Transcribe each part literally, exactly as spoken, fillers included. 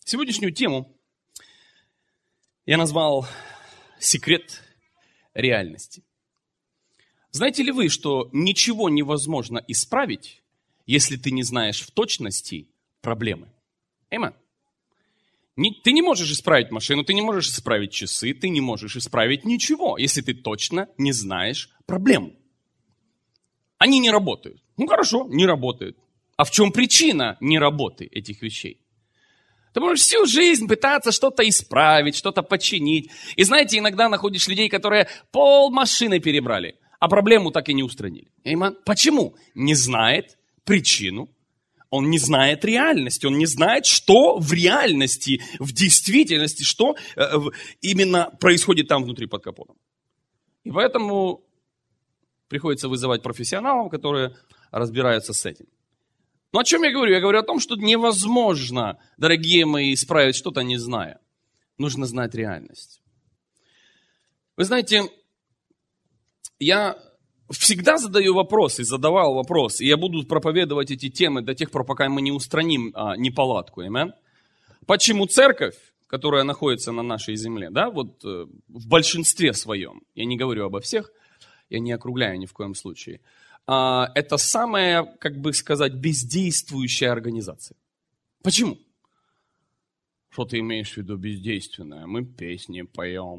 Сегодняшнюю тему я назвал «Секрет реальности». Знаете ли вы, что ничего невозможно исправить, если ты не знаешь в точности проблемы? Эймен. Ты не можешь исправить машину, ты не можешь исправить часы, ты не можешь исправить ничего, если ты точно не знаешь проблему. Они не работают. Ну хорошо, не работают. А в чем причина неработы этих вещей? Ты можешь всю жизнь пытаться что-то исправить, что-то починить. И знаете, иногда находишь людей, которые пол машины перебрали, а проблему так и не устранили. Эймен. Почему? Не знает причину. Он не знает реальности, он не знает, что в реальности, в действительности, что именно происходит там внутри под капотом. И поэтому приходится вызывать профессионалов, которые разбираются с этим. Но о чем я говорю? Я говорю о том, что невозможно, дорогие мои, исправить что-то, не зная. Нужно знать реальность. Вы знаете, я всегда задаю вопросы, задавал вопрос, и я буду проповедовать эти темы до тех пор, пока мы не устраним а, неполадку. Amen? Почему церковь, которая находится на нашей земле, да, вот э, в большинстве своем, я не говорю обо всех, я не округляю ни в коем случае, а, это самая, как бы сказать, бездействующая организация. Почему? Что ты имеешь в виду бездейственная? Мы песни поем.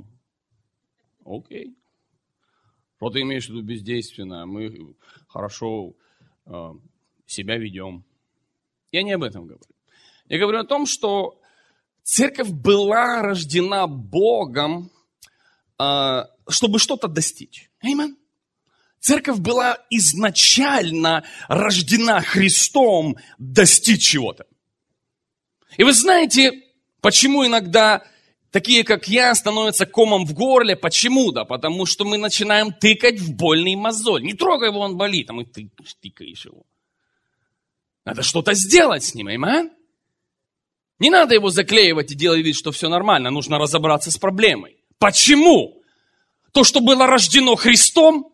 Окей. Что ты имеешь в виду бездейственное? Мы хорошо э, себя ведем. Я не об этом говорю. Я говорю о том, что церковь была рождена Богом, э, чтобы что-то достичь. Аминь. Церковь была изначально рождена Христом достичь чего-то. И вы знаете, почему иногда такие, как я, становятся комом в горле? Почему? Да, потому что мы начинаем тыкать в больный мозоль. Не трогай его, он болит, а мы ты, тыкаешь его. Надо что-то сделать с ним, аминь? Не надо его заклеивать и делать вид, что все нормально. Нужно разобраться с проблемой. Почему? То, что было рождено Христом,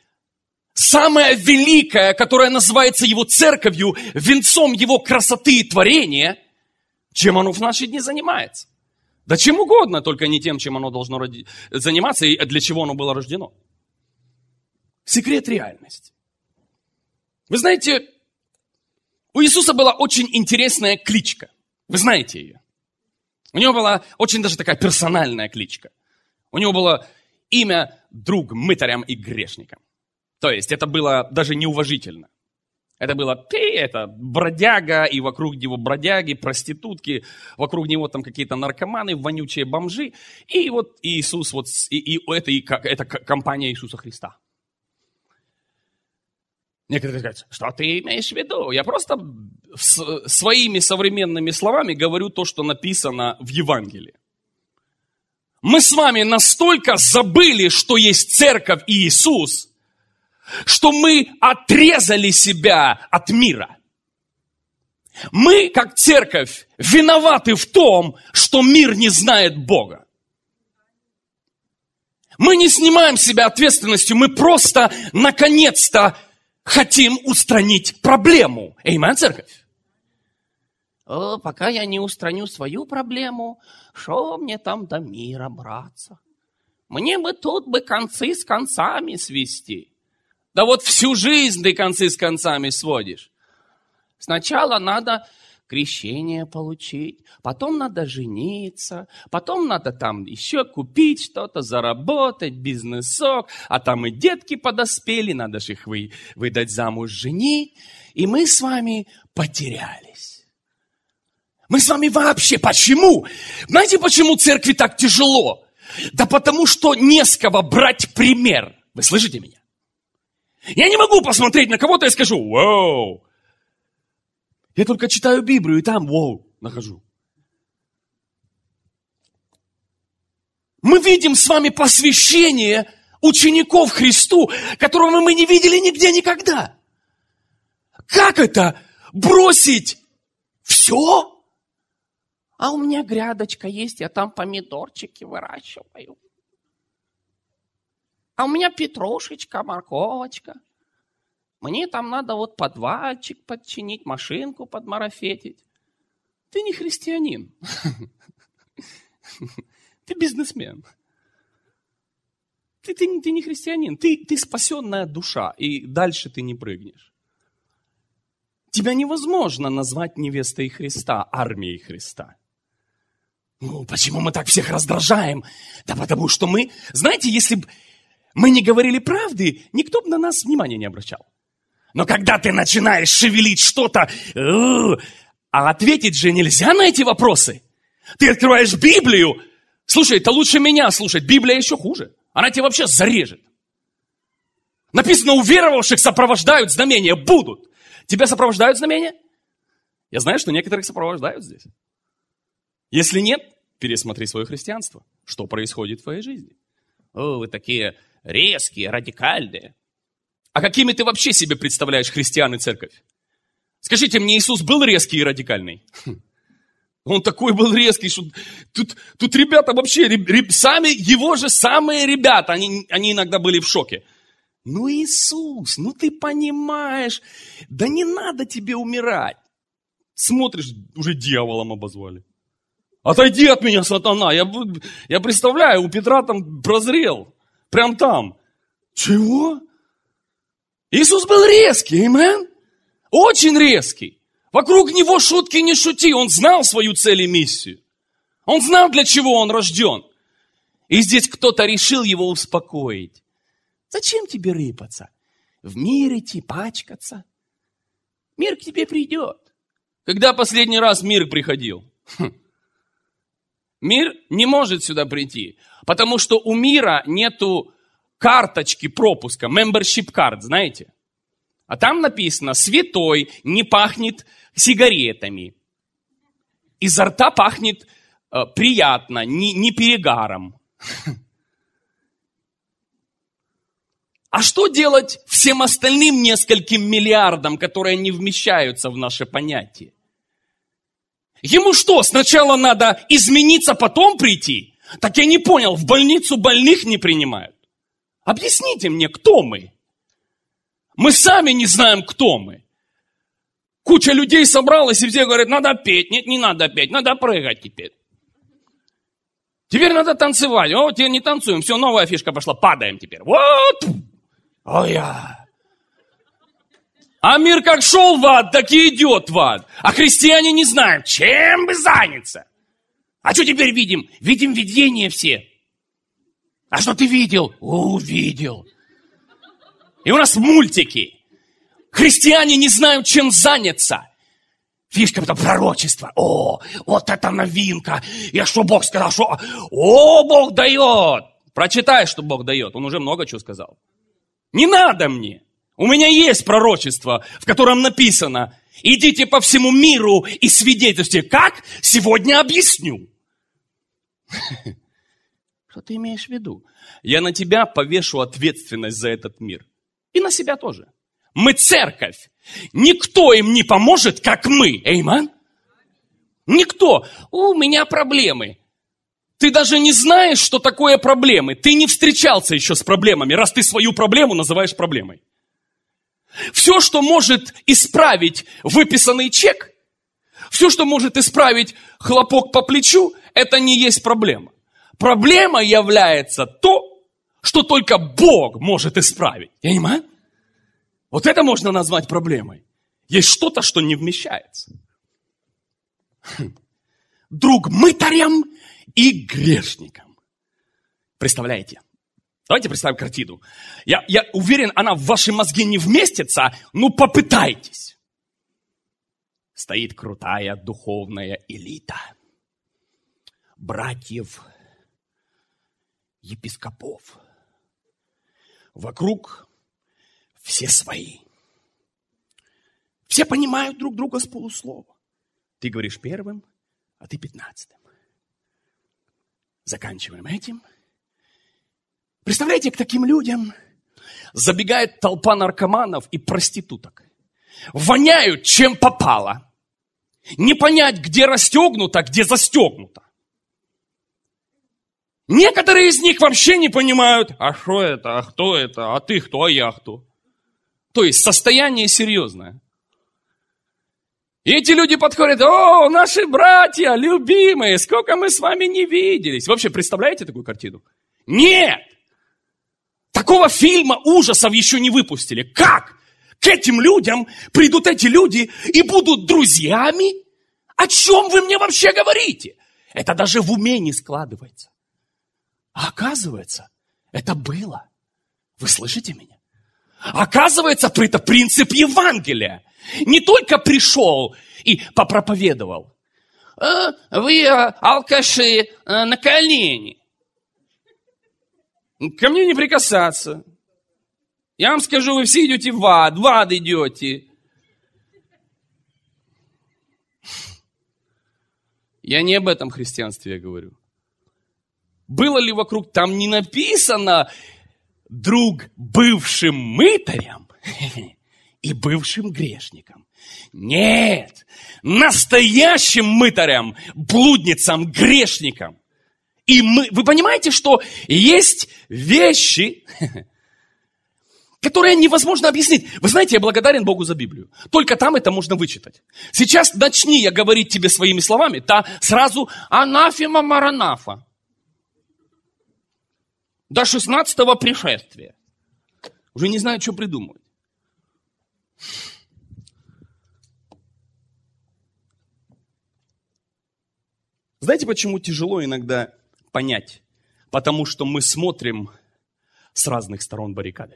самое великое, которое называется Его церковью, венцом Его красоты и творения, чем оно в наши дни занимается? Да чем угодно, только не тем, чем оно должно роди... заниматься и для чего оно было рождено. Секрет реальности. Вы знаете, у Иисуса была очень интересная кличка. Вы знаете ее. У него была очень даже такая персональная кличка. У него было имя «Друг мытарям и грешникам». То есть это было даже неуважительно. Это было ты, это бродяга, и вокруг него бродяги, проститутки, вокруг него там какие-то наркоманы, вонючие бомжи. И вот Иисус, вот, и, и это, и, как, это компания Иисуса Христа. Некоторые говорят, что ты имеешь в виду? Я просто с, своими современными словами говорю то, что написано в Евангелии. Мы с вами настолько забыли, что есть церковь и Иисус, что мы отрезали себя от мира. Мы, как церковь, виноваты в том, что мир не знает Бога. Мы не снимаем с себя ответственностью, мы просто, наконец-то, хотим устранить проблему. Аминь, церковь? О, пока я не устраню свою проблему, что мне там до мира, братца? Мне бы тут бы концы с концами свести. Да вот всю жизнь ты концы с концами сводишь. Сначала надо крещение получить, потом надо жениться, потом надо там еще купить что-то, заработать, бизнесок, а там и детки подоспели, надо же их вы, выдать замуж, женить. И мы с вами потерялись. Мы с вами вообще, почему? Знаете, почему церкви так тяжело? Да потому что не с кого брать пример. Вы слышите меня? Я не могу посмотреть на кого-то и скажу, вау. Я только читаю Библию и там, вау, нахожу. Мы видим с вами посвящение учеников Христу, которого мы не видели нигде никогда. Как это? Бросить все? А у меня грядочка есть, я там помидорчики выращиваю. А у меня петрушечка, морковочка. Мне там надо вот подвальчик подчинить, машинку подмарафетить. ты не христианин. Ты бизнесмен. Ты, ты, ты не христианин. Ты, ты спасенная душа, и дальше ты не прыгнешь. Тебя невозможно назвать невестой Христа, армией Христа. Ну, почему мы так всех раздражаем? Да потому что мы, знаете, если бы мы не говорили правды, никто бы на нас внимания не обращал. Но когда ты начинаешь шевелить что-то, а ответить же нельзя на эти вопросы. Ты открываешь Библию, слушай, это лучше меня слушать, Библия еще хуже. Она тебя вообще зарежет. Написано, у веровавших сопровождают знамения, будут. Тебя сопровождают знамения? Я знаю, что некоторых сопровождают здесь. Если нет, пересмотри свое христианство. Что происходит в твоей жизни? О, вы такие резкие, радикальные. А какими ты вообще себе представляешь христиан и церковь? Скажите мне, Иисус был резкий и радикальный? Он такой был резкий, что тут, тут ребята вообще, реб, сами, его же самые ребята, они, они иногда были в шоке. Ну, Иисус, ну ты понимаешь, да не надо тебе умирать. Смотришь, уже дьяволом обозвали. Отойди от меня, сатана. Я, я представляю, у Петра там прозрел. Прям там. Чего? Иисус был резкий, амен? Очень резкий. Вокруг него шутки не шути. Он знал свою цель и миссию. Он знал, для чего он рожден. И здесь кто-то решил его успокоить. Зачем тебе рыпаться? В мир идти, пачкаться. Мир к тебе придет. Когда последний раз мир приходил? Хм. Мир не может сюда прийти, потому что у мира нету карточки пропуска, membership card, знаете? А там написано, святой не пахнет сигаретами. Изо рта пахнет э, приятно, не, не перегаром. А что делать всем остальным нескольким миллиардам, которые не вмещаются в наше понятие? Ему что, сначала надо измениться, потом прийти? Так я не понял, в больницу больных не принимают. Объясните мне, кто мы? Мы сами не знаем, кто мы. Куча людей собралась, и все говорят, надо петь. Нет, не надо петь, надо прыгать теперь. Теперь надо танцевать. О, теперь не танцуем, все, новая фишка пошла, падаем теперь. Вот! Ой, я... А мир как шел в ад, так и идет в ад. А христиане не знают, чем бы заняться. А что теперь видим? Видим видение все. А что ты видел? Увидел. И у нас мультики. Христиане не знают, чем заняться. Фишка это пророчество. О, вот это новинка. Я что Бог сказал, что... О, Бог дает. Прочитай, что Бог дает. Он уже много чего сказал. Не надо мне. У меня есть пророчество, в котором написано, идите по всему миру и свидетельствуйте. Как? Сегодня объясню. Что ты имеешь в виду? Я на тебя повешу ответственность за этот мир. И на себя тоже. Мы церковь. Никто им не поможет, как мы. Эйман? Никто. У меня проблемы. Ты даже не знаешь, что такое проблемы. Ты не встречался еще с проблемами, раз ты свою проблему называешь проблемой. Все, что может исправить выписанный чек, все, что может исправить хлопок по плечу, это не есть проблема. Проблема является то, что только Бог может исправить. Понимаете? Вот это можно назвать проблемой. Есть что-то, что не вмещается. Друг мытарям и грешникам. Представляете? Давайте представим картину. Я, я уверен, она в ваши мозги не вместится, ну попытайтесь. Стоит крутая духовная элита. Братьев, епископов. Вокруг все свои. Все понимают друг друга с полуслова. Ты говоришь первым, а ты пятнадцатым. Заканчиваем этим. Представляете, к таким людям забегает толпа наркоманов и проституток. Воняют, чем попало. Не понять, где расстегнуто, где застегнуто. Некоторые из них вообще не понимают, а что это, а кто это, а ты кто, а я кто. То есть состояние серьезное. И эти люди подходят: о, наши братья, любимые, сколько мы с вами не виделись. Вообще, представляете такую картину? Нет! Такого фильма ужасов еще не выпустили. Как? К этим людям придут эти люди и будут друзьями? О чем вы мне вообще говорите? Это даже в уме не складывается. А оказывается, это было. Вы слышите меня? Оказывается, это принцип Евангелия. Не только пришел и попроповедовал. «А, вы, алкаши, на колени. Ко мне не прикасаться. Я вам скажу, вы все идете в ад, в ад идете». Я не об этом христианстве я говорю. Было ли вокруг, там не написано «друг бывшим мытарям и бывшим грешникам». Нет, настоящим мытарям, блудницам, грешникам. И мы, вы понимаете, что есть вещи, которые невозможно объяснить. Вы знаете, я благодарен Богу за Библию. Только там это можно вычитать. Сейчас начни я говорить тебе своими словами, та сразу анафема маранафа. До шестнадцатого пришествия. Уже не знаю, что придумывать. Знаете, почему тяжело иногда понять? Потому что мы смотрим с разных сторон баррикады.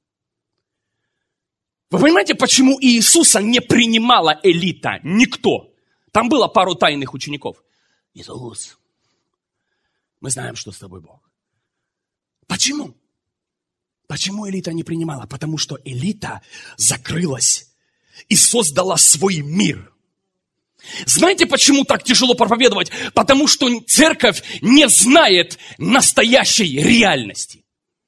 Вы понимаете, почему Иисуса не принимала элита? Никто. Там было пару тайных учеников. Иисус, мы знаем, что с тобой Бог. Почему? Почему элита не принимала? Потому что элита закрылась и создала свой мир. Знаете, почему так тяжело проповедовать? Потому что церковь не знает настоящей реальности.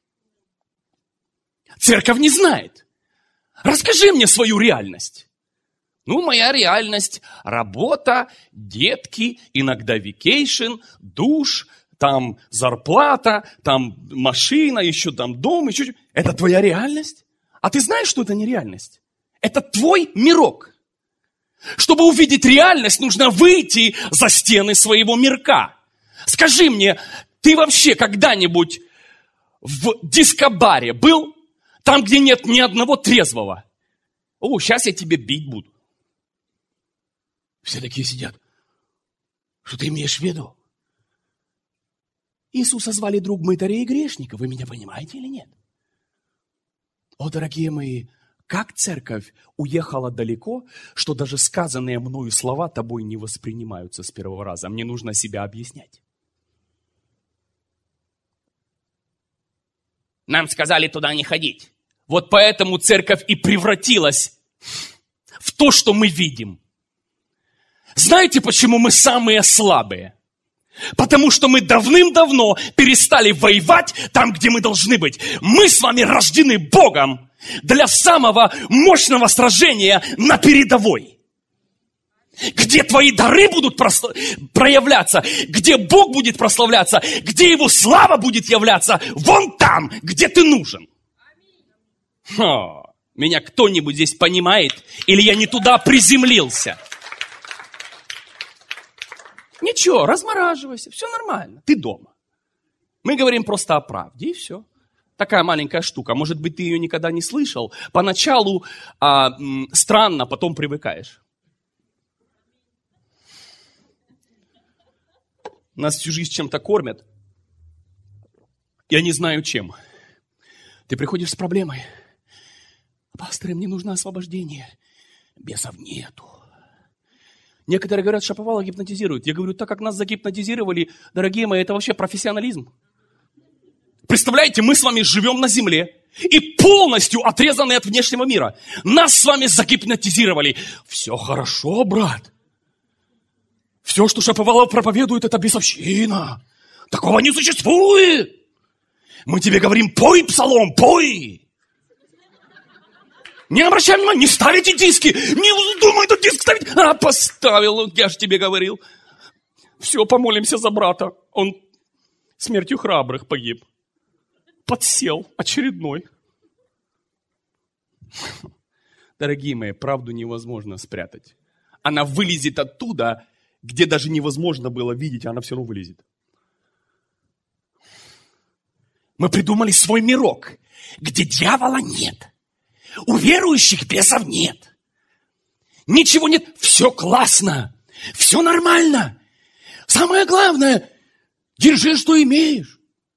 Церковь не знает. Расскажи мне свою реальность. Ну, моя реальность – работа, детки, иногда викейшн, душ, там зарплата, там машина, еще там дом, еще... Это твоя реальность? А ты знаешь, что это не реальность? Это твой мирок. Чтобы увидеть реальность, нужно выйти за стены своего мирка. Скажи мне, ты вообще когда-нибудь в дискобаре был? Там, где нет ни одного трезвого. О, сейчас я тебе бить буду. Все такие сидят. Что ты имеешь в виду? Иисуса звали друг мытарей и грешников. Вы меня понимаете или нет? О, дорогие мои, как церковь уехала далеко, что даже сказанные мною слова тобой не воспринимаются с первого раза. Мне нужно себя объяснять. Нам сказали туда не ходить. Вот поэтому церковь и превратилась в то, что мы видим. Знаете, почему мы самые слабые? Потому что мы давным-давно перестали воевать там, где мы должны быть. Мы с вами рождены Богом для самого мощного сражения на передовой. Где твои дары будут проявляться, где Бог будет прославляться, где Его слава будет являться, вон там, где ты нужен. О, меня кто-нибудь здесь понимает, или я не туда приземлился? Ничего, размораживайся, все нормально, ты дома. Мы говорим просто о правде, и все. Такая маленькая штука, может быть, ты ее никогда не слышал. Поначалу а, м, странно, потом привыкаешь. Нас всю жизнь чем-то кормят. Я не знаю чем. Ты приходишь с проблемой. Пастор, мне нужно освобождение. Бесов нету. Некоторые говорят, Шаповалов гипнотизирует. Я говорю, так как нас загипнотизировали, дорогие мои, это вообще профессионализм. Представляете, мы с вами живем на земле и полностью отрезаны от внешнего мира. Нас с вами загипнотизировали. Все хорошо, брат. Все, что Шаповалов проповедует, это бесовщина. Такого не существует. Мы тебе говорим, пой псалом, пой. Не обращай внимания, не ставите диски. Не вздумай этот диск ставить. А, поставил, я же тебе говорил. Все, помолимся за брата. Он смертью храбрых погиб. Подсел очередной. Дорогие мои, правду невозможно спрятать. она вылезет оттуда, где даже невозможно было видеть, а она все равно вылезет. Мы придумали свой мирок, где дьявола нет. У верующих бесов нет. Ничего нет. Все классно. Все нормально. Самое главное, держи, что имеешь.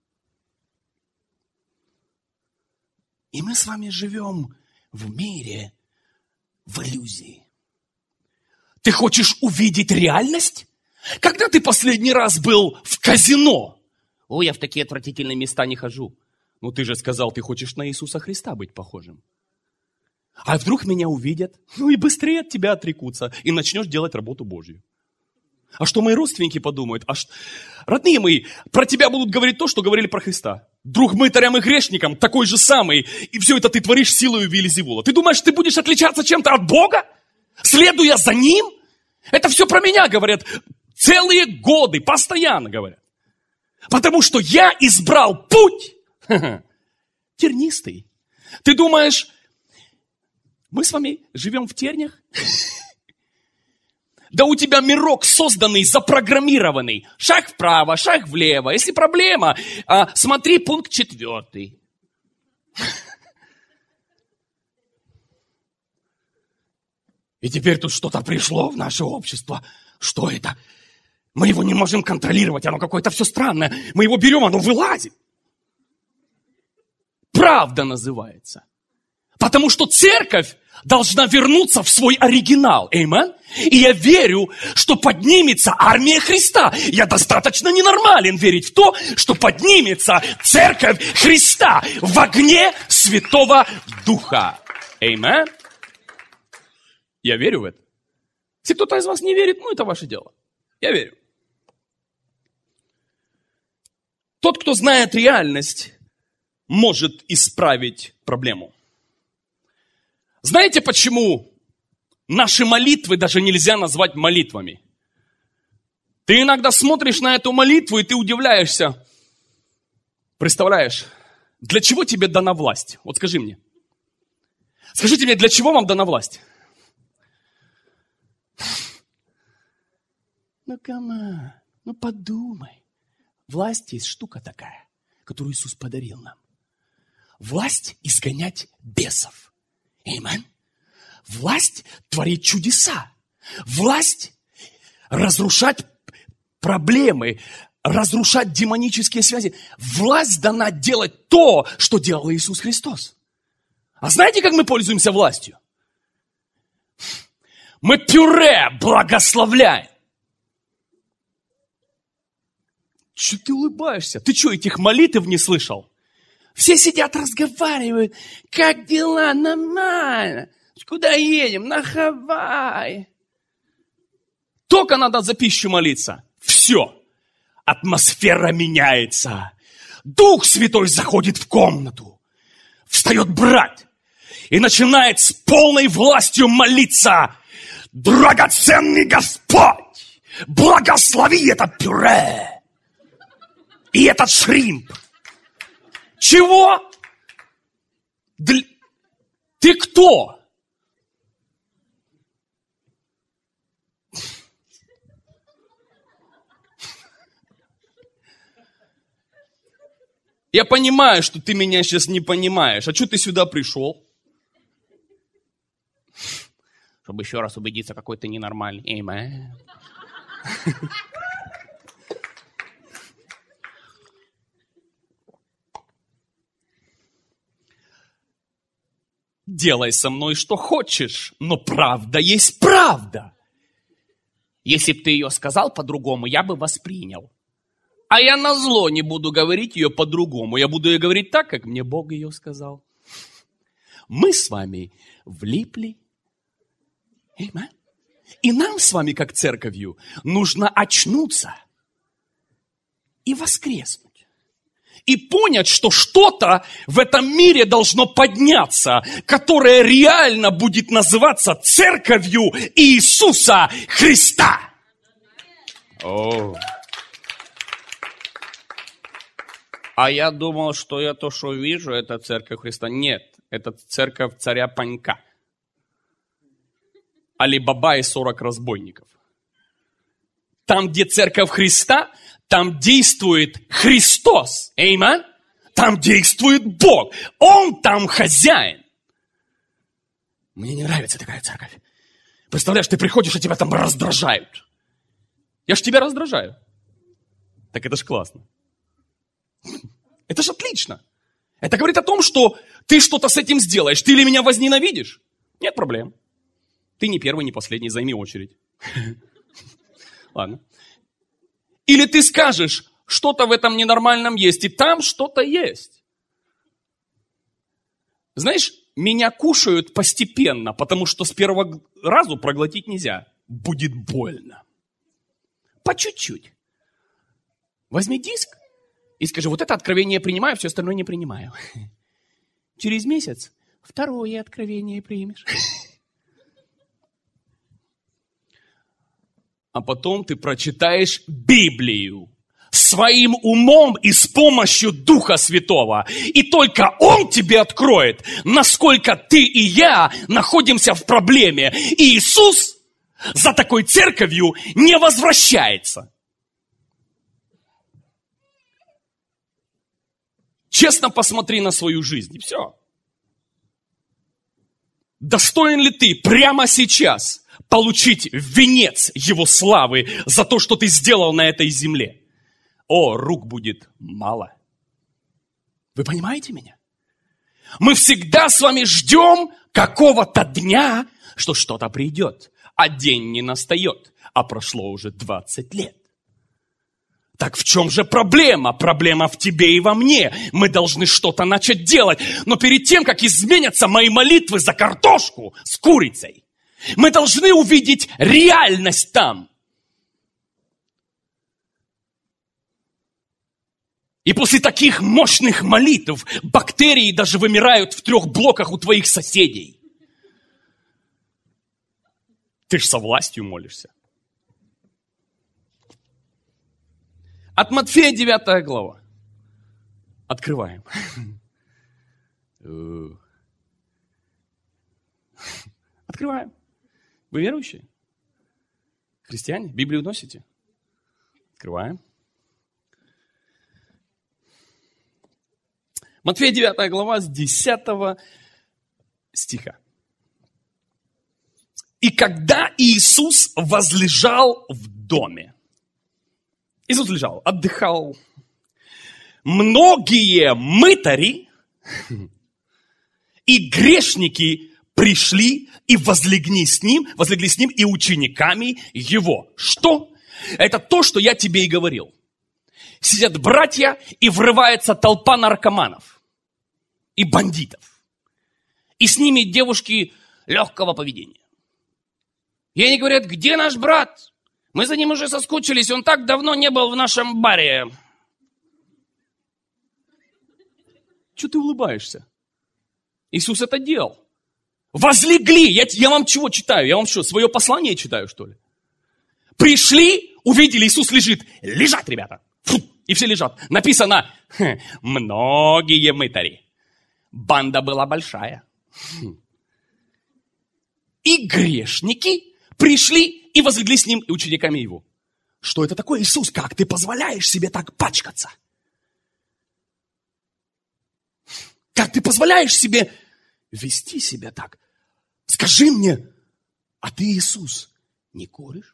И мы с вами живем в мире, в иллюзии. Ты хочешь увидеть реальность? Когда ты последний раз был в казино? О, я в такие отвратительные места не хожу. Ну, ты же сказал, ты хочешь на Иисуса Христа быть похожим. А вдруг меня увидят? Ну и быстрее от тебя отрекутся. И начнешь делать работу Божью. А что мои родственники подумают? А ш... Родные мои, про тебя будут говорить то, что говорили про Христа. Друг мытарям и грешникам такой же самый. И все это ты творишь силою Вельзевула. Ты думаешь, ты будешь отличаться чем-то от Бога? Следуя за Ним? Это все про меня говорят. Целые годы, постоянно говорят. Потому что я избрал путь тернистый. Ты думаешь, мы с вами живем в тернях? Да у тебя мирок созданный, запрограммированный. Шаг вправо, шаг влево. Если проблема, а, смотри пункт четвертый. И теперь тут что-то пришло в наше общество. Что это? Мы его не можем контролировать, оно какое-то все странное. Мы его берем, оно вылазит. Правда называется. Потому что церковь должна вернуться в свой оригинал. Эймен. И я верю, что поднимется армия Христа. Я достаточно ненормален верить в то, что поднимется церковь Христа в огне Святого Духа. Эймен. Я верю в это. Если кто-то из вас не верит, ну это ваше дело. Я верю. Тот, кто знает реальность, может исправить проблему. Знаете, почему наши молитвы даже нельзя назвать молитвами? Ты иногда смотришь на эту молитву, и ты удивляешься. Представляешь, для чего тебе дана власть? Вот скажи мне. Скажите мне, для чего вам дана власть? Ну, камон, ну подумай. Власть есть штука такая, которую Иисус подарил нам. Власть изгонять бесов. Аминь. Власть творить чудеса. Власть разрушать проблемы, разрушать демонические связи. Власть дана делать то, что делал Иисус Христос. А знаете, как мы пользуемся властью? Мы пюре благословляем. Че ты улыбаешься? Ты что, этих молитв не слышал? Все сидят, разговаривают. Как дела? Нормально. Куда едем? На Хавайи. Только надо за пищу молиться. Все. Атмосфера меняется. Дух Святой заходит в комнату. Встает брат. И начинает с полной властью молиться. Драгоценный Господь, благослови это пюре. И этот шримп. Чего? Для... Ты кто? Я понимаю, что ты меня сейчас не понимаешь. А что ты сюда пришел? Чтобы еще раз убедиться, какой ты ненормальный. Amen. Делай со мной что хочешь, но правда есть правда. Если бы ты ее сказал по-другому, я бы воспринял. А я назло не буду говорить ее по-другому. Я буду ее говорить так, как мне Бог ее сказал. Мы с вами влипли. Amen. И нам с вами, как церковью, нужно очнуться и воскреснуть. И понять, что что-то в этом мире должно подняться, которое реально будет называться церковью Иисуса Христа. О. А я думал, что я то, что вижу, это церковь Христа. Нет, это церковь царя Панька. Али-Баба и сорок разбойников. Там, где церковь Христа, там действует Христос. Эймен? Там действует Бог. Он там хозяин. Мне не нравится такая церковь. Представляешь, ты приходишь, и тебя там раздражают. Я ж тебя раздражаю. Так это ж классно. Это ж отлично. Это говорит о том, что ты что-то с этим сделаешь. Ты или меня возненавидишь? Нет проблем. Ты не первый, не последний, займи очередь. Ладно. Или ты скажешь, что-то в этом ненормальном есть, и там что-то есть. Знаешь, меня кушают постепенно, потому что с первого разу проглотить нельзя. Будет больно. По чуть-чуть. Возьми диск и скажи, вот это откровение принимаю, все остальное не принимаю. Через месяц второе откровение примешь. А потом ты прочитаешь Библию своим умом и с помощью Духа Святого. И только Он тебе откроет, насколько ты и я находимся в проблеме. И Иисус за такой церковью не возвращается. Честно посмотри на свою жизнь, и все. Достоин ли ты прямо сейчас получить венец Его славы за то, что ты сделал на этой земле? О, рук будет мало. Вы понимаете меня? Мы всегда с вами ждем какого-то дня, что что-то придет, а день не настает, а прошло уже двадцать лет. Так в чем же проблема? Проблема в тебе и во мне. Мы должны что-то начать делать. Но перед тем, как изменятся мои молитвы за картошку с курицей, мы должны увидеть реальность там. И после таких мощных молитв бактерии даже вымирают в трех блоках у твоих соседей. Ты ж со властью молишься. От Матфея девятая глава. Открываем. Открываем. Вы верующие? Христиане? Библию носите? Открываем. Матфея девятая глава с десятого стиха. И когда Иисус возлежал в доме, Иисус лежал, отдыхал, многие мытари и грешники пришли и возлегли с ним, возлегли с ним и учениками его. Что? Это то, что я тебе и говорил. Сидят братья, и врывается толпа наркоманов и бандитов. И с ними девушки легкого поведения. И они говорят, где наш брат? Мы за ним уже соскучились, он так давно не был в нашем баре. Чего ты улыбаешься? Иисус это делал. Возлегли. Я, я вам чего читаю? Я вам что, свое послание читаю, что ли? Пришли, увидели, Иисус лежит. Лежат, ребята. Фу, и все лежат. Написано, многие мытари. Банда была большая. И грешники пришли и возлегли с ним и учениками его. Что это такое, Иисус? Как ты позволяешь себе так пачкаться? Как ты позволяешь себе вести себя так? Скажи мне, а ты, Иисус, не куришь?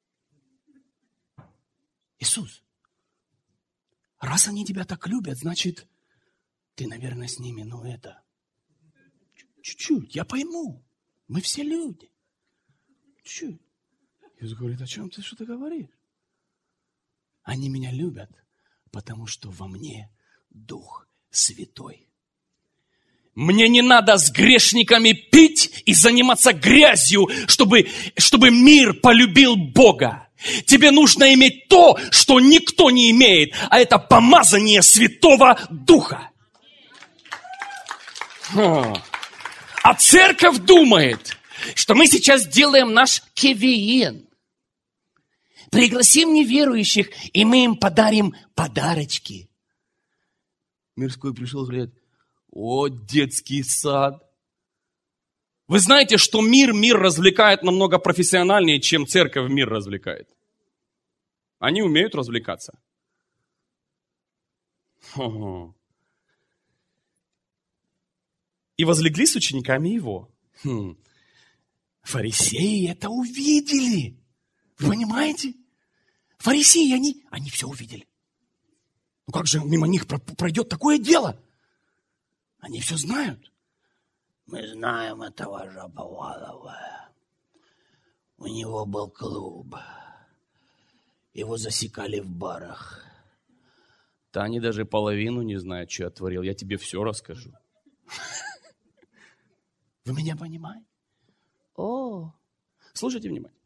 Иисус, раз они тебя так любят, значит, ты, наверное, с ними, ну это, чуть-чуть, я пойму. Мы все люди. Чуть-чуть. Иисус говорит, о чем ты что-то говоришь? Они меня любят, потому что во мне Дух Святой. Мне не надо с грешниками пить и заниматься грязью, чтобы, чтобы мир полюбил Бога. Тебе нужно иметь то, что никто не имеет, а это помазание Святого Духа. А церковь думает, что мы сейчас делаем наш кевиен. Пригласим неверующих, и мы им подарим подарочки. Мирской пришел и говорит, о, детский сад. Вы знаете, что мир мир развлекает намного профессиональнее, чем церковь мир развлекает. Они умеют развлекаться. Ого. И возлегли с учениками его. Хм. Фарисеи это увидели. Вы понимаете? Фарисеи, они, они все увидели. Ну как же мимо них пройдет такое дело? Они все знают. Мы знаем этого Жабовалова. У него был клуб. Его засекали в барах. Да они даже половину не знают, что я творил. Я тебе все расскажу. Вы меня понимаете? О, слушайте внимательно.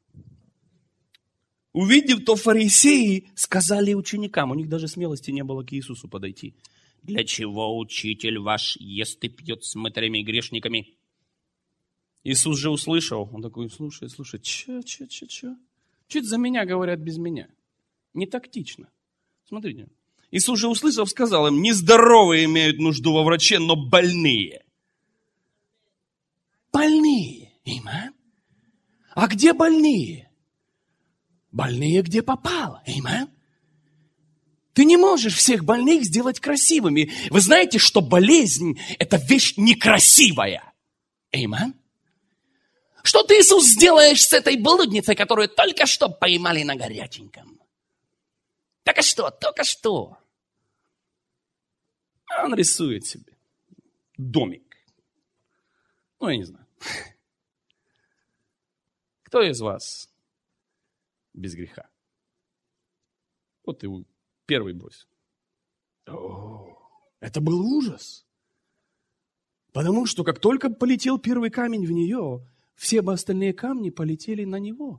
Увидев то, фарисеи сказали ученикам, у них даже смелости не было к Иисусу подойти. Для чего учитель ваш ест и пьет с мытарями и грешниками? Иисус же услышал, он такой, слушай, слушай, че, че, че, че? Че это за меня говорят без меня? Не тактично. Смотрите. Иисус же услышав, сказал им, нездоровые имеют нужду во враче, но больные. Больные. Аминь. А где больные? Больные где попало. Аминь. Ты не можешь всех больных сделать красивыми. Вы знаете, что болезнь – это вещь некрасивая. Аминь. Что ты, Иисус, сделаешь с этой блудницей, которую только что поймали на горяченьком? Только что, только что. Он рисует себе домик. Ну, я не знаю. Кто из вас без греха? Вот ты первый брось. О, это был ужас. Потому что как только полетел первый камень в нее, все бы остальные камни полетели на него.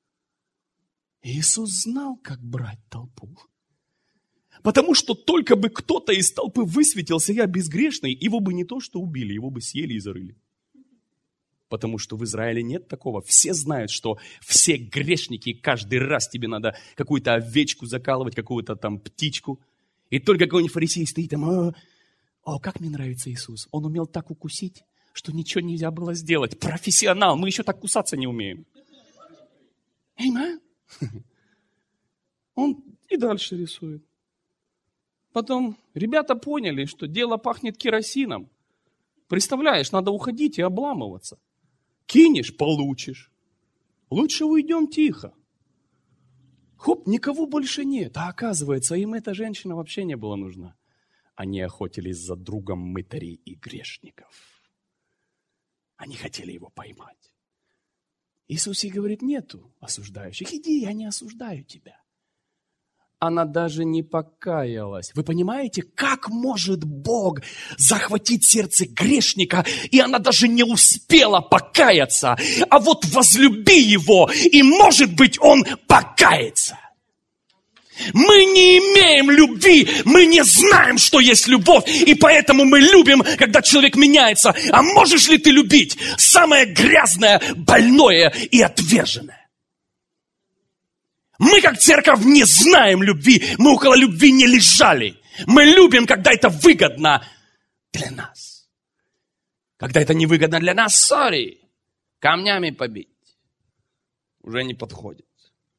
Иисус знал, как брать толпу. Потому что только бы кто-то из толпы высветился, я безгрешный, его бы не то что убили, его бы съели и зарыли. Потому что в Израиле нет такого. Все знают, что все грешники, каждый раз тебе надо какую-то овечку закалывать, какую-то там птичку. И только какой-нибудь фарисей стоит там, о, о, как мне нравится Иисус. Он умел так укусить, что ничего нельзя было сделать. Профессионал, мы еще так кусаться не умеем. Аминь. Он и дальше рисует. Потом ребята поняли, что дело пахнет керосином. Представляешь, надо уходить и обламываться. Кинешь – получишь. Лучше уйдем тихо. Хоп, никого больше нет. А оказывается, им эта женщина вообще не была нужна. Они охотились за другом мытарей и грешников. Они хотели его поймать. Иисус ей говорит, нету осуждающих. Иди, я не осуждаю тебя. Она даже не покаялась. Вы понимаете, как может Бог захватить сердце грешника, и она даже не успела покаяться, а вот возлюби его, и, может быть, он покается. Мы не имеем любви, мы не знаем, что есть любовь, и поэтому мы любим, когда человек меняется. А можешь ли ты любить самое грязное, больное и отверженное? Мы, как церковь, не знаем любви. Мы около любви не лежали. Мы любим, когда это выгодно для нас. Когда это невыгодно для нас, сори, камнями побить уже не подходит.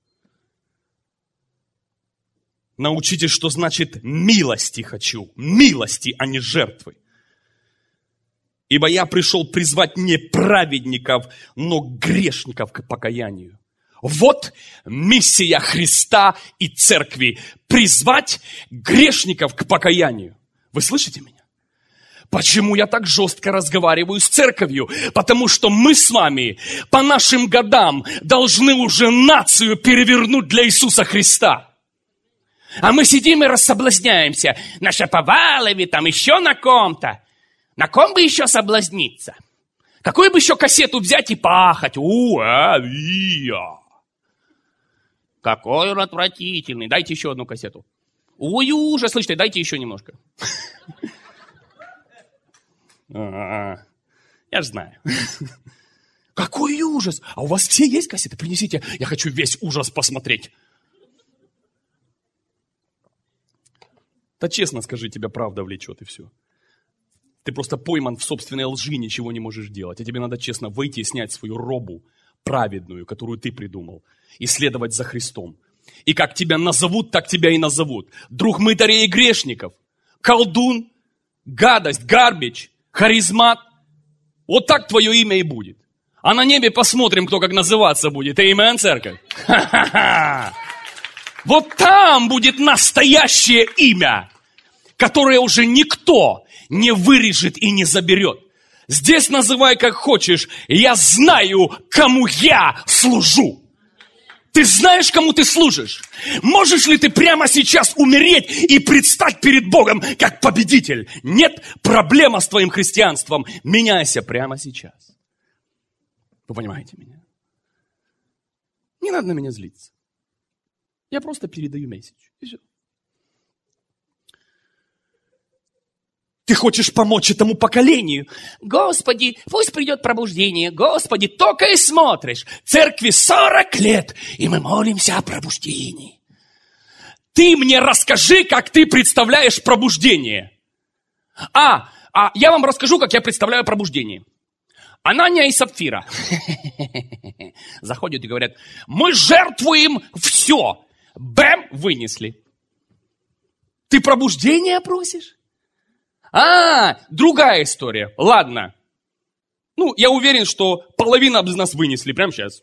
Научитесь, что значит милости хочу. Милости, а не жертвы. Ибо я пришел призвать не праведников, но грешников к покаянию. Вот миссия Христа и церкви. Призвать грешников к покаянию. Вы слышите меня? Почему я так жестко разговариваю с церковью? Потому что мы с вами по нашим годам должны уже нацию перевернуть для Иисуса Христа. А мы сидим и рассоблазняемся. На Шаповалове, там еще на ком-то. На ком бы еще соблазниться? Какую бы еще кассету взять и пахать? У-а-ви-я. Какой он отвратительный. Дайте еще одну кассету. Ой, ужас, слышите, дайте еще немножко. Я же знаю. Какой ужас. А у вас все есть кассеты? Принесите, я хочу весь ужас посмотреть. Да честно скажи, тебя правда влечет и все. Ты просто пойман в собственной лжи, ничего не можешь делать. А тебе надо честно выйти и снять свою робу праведную, которую ты придумал, и следовать за Христом. И как тебя назовут, так тебя и назовут. Друг мытарей и грешников, колдун, гадость, гарбич, харизмат. Вот так твое имя и будет. А на небе посмотрим, кто как называться будет. Аминь, церковь. Ха-ха-ха. Вот там будет настоящее имя, которое уже никто не вырежет и не заберет. Здесь называй как хочешь. Я знаю, кому я служу. Ты знаешь, кому ты служишь? Можешь ли ты прямо сейчас умереть и предстать перед Богом как победитель? Нет, проблема с твоим христианством. Меняйся прямо сейчас. Вы понимаете меня? Не надо на меня злиться. Я просто передаю месседж. И все. Ты хочешь помочь этому поколению? Господи, пусть придет пробуждение. Господи, только и смотришь. Церкви сорок лет, и мы молимся о пробуждении. Ты мне расскажи, как ты представляешь пробуждение. А, а я вам расскажу, как я представляю пробуждение. Анания и Сапфира заходят и говорят, мы жертвуем все. Бэм, вынесли. Ты пробуждение просишь? А, другая история. Ладно. Ну, я уверен, что половина из нас вынесли прямо сейчас.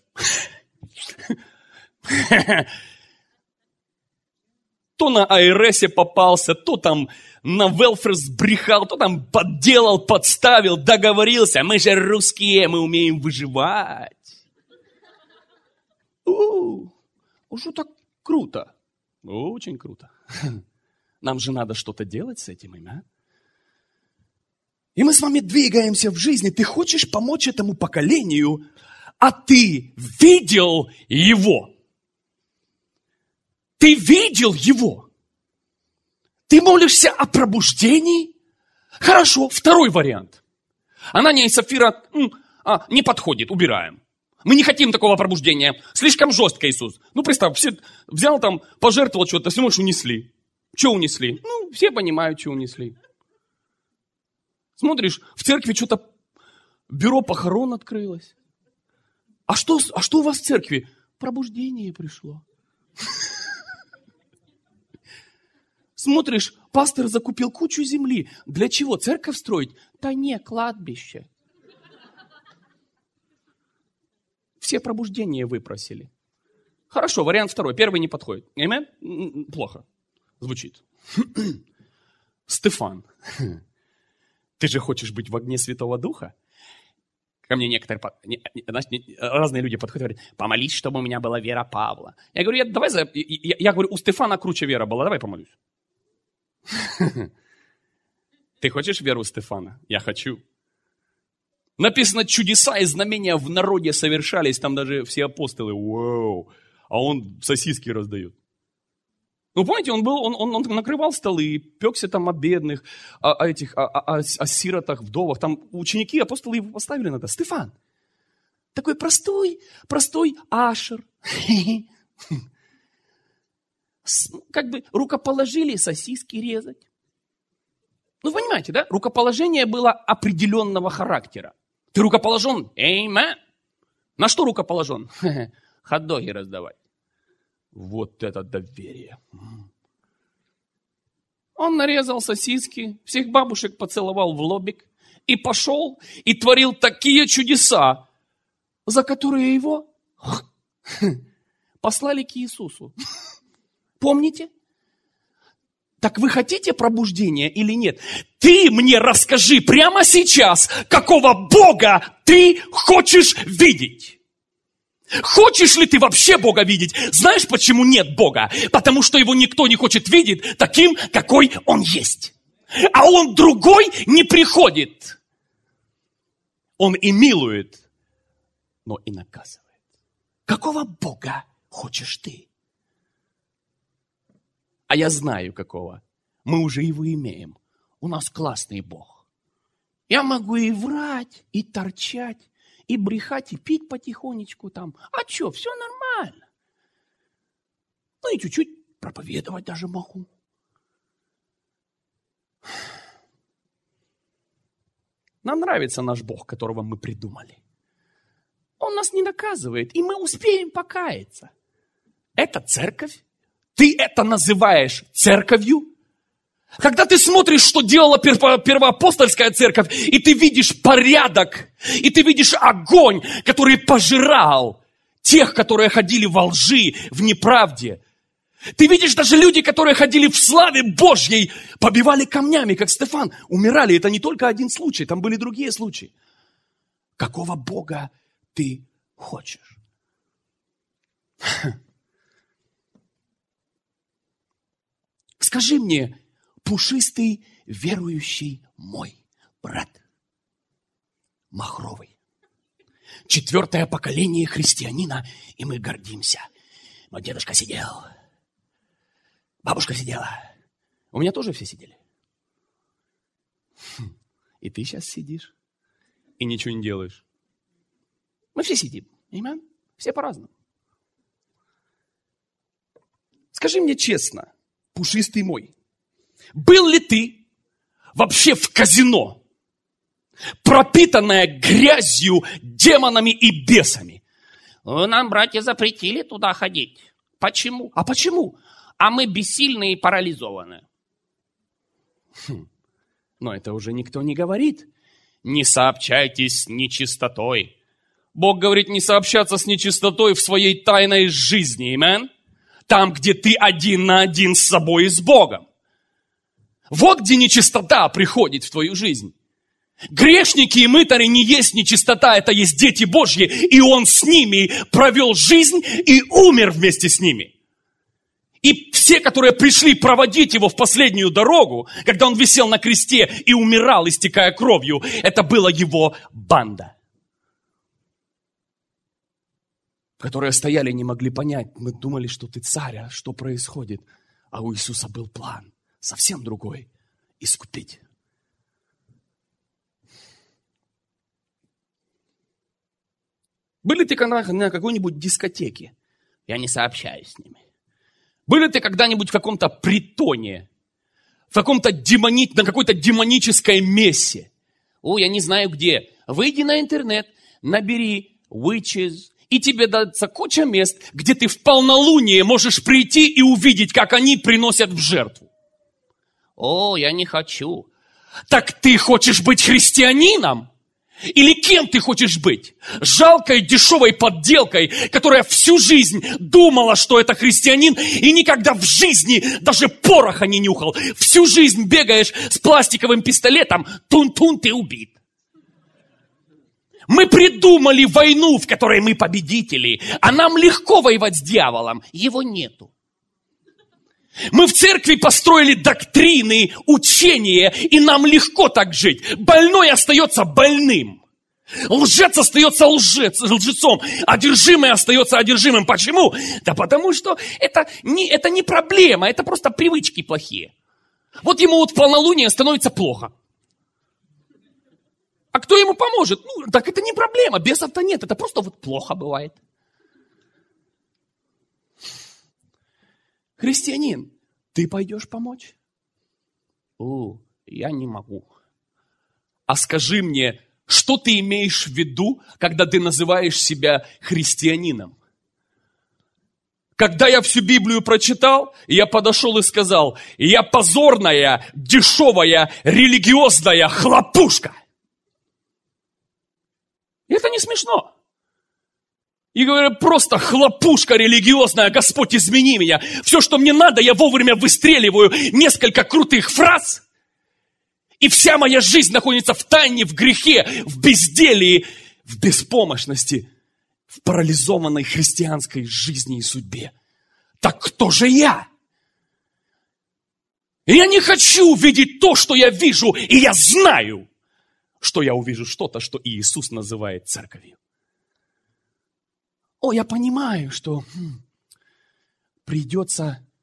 То на АРСе попался, то там на велфер сбрехал, то там подделал, подставил, договорился. Мы же русские, мы умеем выживать. У, что так круто? Очень круто. Нам же надо что-то делать с этим, а? И мы с вами двигаемся в жизни. Ты хочешь помочь этому поколению, а ты видел его. Ты видел его. Ты молишься о пробуждении? Хорошо, второй вариант. Анания и Сапфира м, а, не подходит, убираем. Мы не хотим такого пробуждения. Слишком жестко, Иисус. Ну, представь, все, взял там, пожертвовал что-то, все, может, унесли. Что унесли? Ну, все понимают, что унесли. Смотришь, в церкви что-то бюро похорон открылось. А что, а что у вас в церкви? Пробуждение пришло. Смотришь, пастор закупил кучу земли. Для чего? Церковь строить? Да не, кладбище. Все пробуждения выпросили. Хорошо, вариант второй. Первый не подходит. Аминь? Плохо звучит. Стефан. Ты же хочешь быть в огне Святого Духа? Ко мне некоторые, разные люди подходят и говорят, помолись, чтобы у меня была вера Павла. Я говорю, я, давай, я, я, я говорю, у Стефана круче вера была, давай помолюсь. Ты хочешь веру Стефана? Я хочу. Написано, чудеса и знамения в народе совершались, там даже все апостолы, вау, а он сосиски раздает. Ну, помните, он был, он, он, он накрывал столы, пекся там о бедных, о, о этих, о, о, о сиротах, вдовах. Там ученики, апостолы его поставили на это. Стефан, такой простой, простой ашер. Как бы рукоположили сосиски резать. Ну, понимаете, да? Рукоположение было определенного характера. Ты рукоположен? Эймен. На что рукоположен? Хот-доги раздавать. Вот это доверие. Он нарезал сосиски, всех бабушек поцеловал в лобик и пошел и творил такие чудеса, за которые его послали к Иисусу. Помните? Так вы хотите пробуждения или нет? Ты мне расскажи прямо сейчас, какого Бога ты хочешь видеть. Хочешь ли ты вообще Бога видеть? Знаешь, почему нет Бога? Потому что его никто не хочет видеть таким, какой он есть. А он другой не приходит. Он и милует, но и наказывает. Какого Бога хочешь ты? А я знаю, какого. Мы уже его имеем. У нас классный Бог. Я могу и врать, и торчать, и брехать, и пить потихонечку там. А что, все нормально. Ну и чуть-чуть проповедовать даже могу. Нам нравится наш Бог, которого мы придумали. Он нас не наказывает, и мы успеем покаяться. Это церковь? Ты это называешь церковью? Когда ты смотришь, что делала первоапостольская церковь, и ты видишь порядок, и ты видишь огонь, который пожирал тех, которые ходили во лжи, в неправде. Ты видишь даже люди, которые ходили в славе Божьей, побивали камнями, как Стефан, умирали. Это не только один случай, там были другие случаи. Какого Бога ты хочешь? Скажи мне, пушистый верующий мой брат, махровый, четвертое поколение христианина, и мы гордимся. Мой дедушка сидел, бабушка сидела, у меня тоже все сидели. И ты сейчас сидишь и ничего не делаешь. Мы все сидим, amen? Все по-разному. Скажи мне честно, пушистый мой, был ли ты вообще в казино, пропитанное грязью, демонами и бесами? Нам братья запретили туда ходить. Почему? А почему? А мы бессильны и парализованы. Хм. Но это уже никто не говорит. Не сообщайтесь с нечистотой. Бог говорит не сообщаться с нечистотой в своей тайной жизни. Амен? Там, где ты один на один с собой и с Богом. Вот где нечистота приходит в твою жизнь. Грешники и мытари не есть нечистота, это есть дети Божьи, и Он с ними провел жизнь и умер вместе с ними. И все, которые пришли проводить Его в последнюю дорогу, когда Он висел на кресте и умирал, истекая кровью, это была Его банда. Которые стояли и не могли понять. Мы думали, что ты царь, а что происходит? А у Иисуса был план, совсем другой, искупить. Были ты когда на какой-нибудь дискотеке? Я не сообщаюсь с ними. Были ты когда-нибудь в каком-то притоне? В каком-то демони... на какой-то демонической мессе? О, я не знаю где. Выйди на интернет, набери witches, и тебе дается куча мест, где ты в полнолуние можешь прийти и увидеть, как они приносят в жертву. О, я не хочу. Так ты хочешь быть христианином? Или кем ты хочешь быть? Жалкой, дешевой подделкой, которая всю жизнь думала, что это христианин, и никогда в жизни даже пороха не нюхал. Всю жизнь бегаешь с пластиковым пистолетом, тун-тун, ты убит. Мы придумали войну, в которой мы победители, а нам легко воевать с дьяволом. Его нету. Мы в церкви построили доктрины, учения, и нам легко так жить. Больной остается больным. Лжец остается лжец, лжецом. Одержимый остается одержимым. Почему? Да потому что это не, это не проблема, это просто привычки плохие. Вот ему вот в полнолуние становится плохо. А кто ему поможет? Ну, так это не проблема, бесов-то нет, это просто вот плохо бывает. Христианин, ты пойдешь помочь? О, я не могу. А скажи мне, что ты имеешь в виду, когда ты называешь себя христианином? Когда я всю Библию прочитал, я подошел и сказал, я позорная, дешевая, религиозная хлопушка. Это не смешно. И говорю, просто хлопушка религиозная, Господь, измени меня. Все, что мне надо, я вовремя выстреливаю несколько крутых фраз. И вся моя жизнь находится в тайне, в грехе, в безделии, в беспомощности, в парализованной христианской жизни и судьбе. Так кто же я? И я не хочу видеть то, что я вижу, и я знаю, что я увижу что-то, что Иисус называет церковью. О, я понимаю, что хм, придется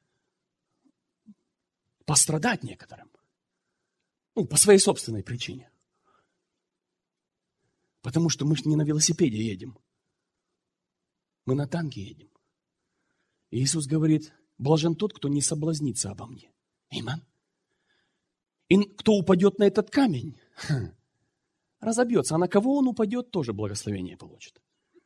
пострадать некоторым. Ну, по своей собственной причине. Потому что мы же не на велосипеде едем. Мы на танке едем. И Иисус говорит, блажен тот, кто не соблазнится обо мне. Аминь. И кто упадет на этот камень, разобьется, а на кого он упадет, тоже благословение получит.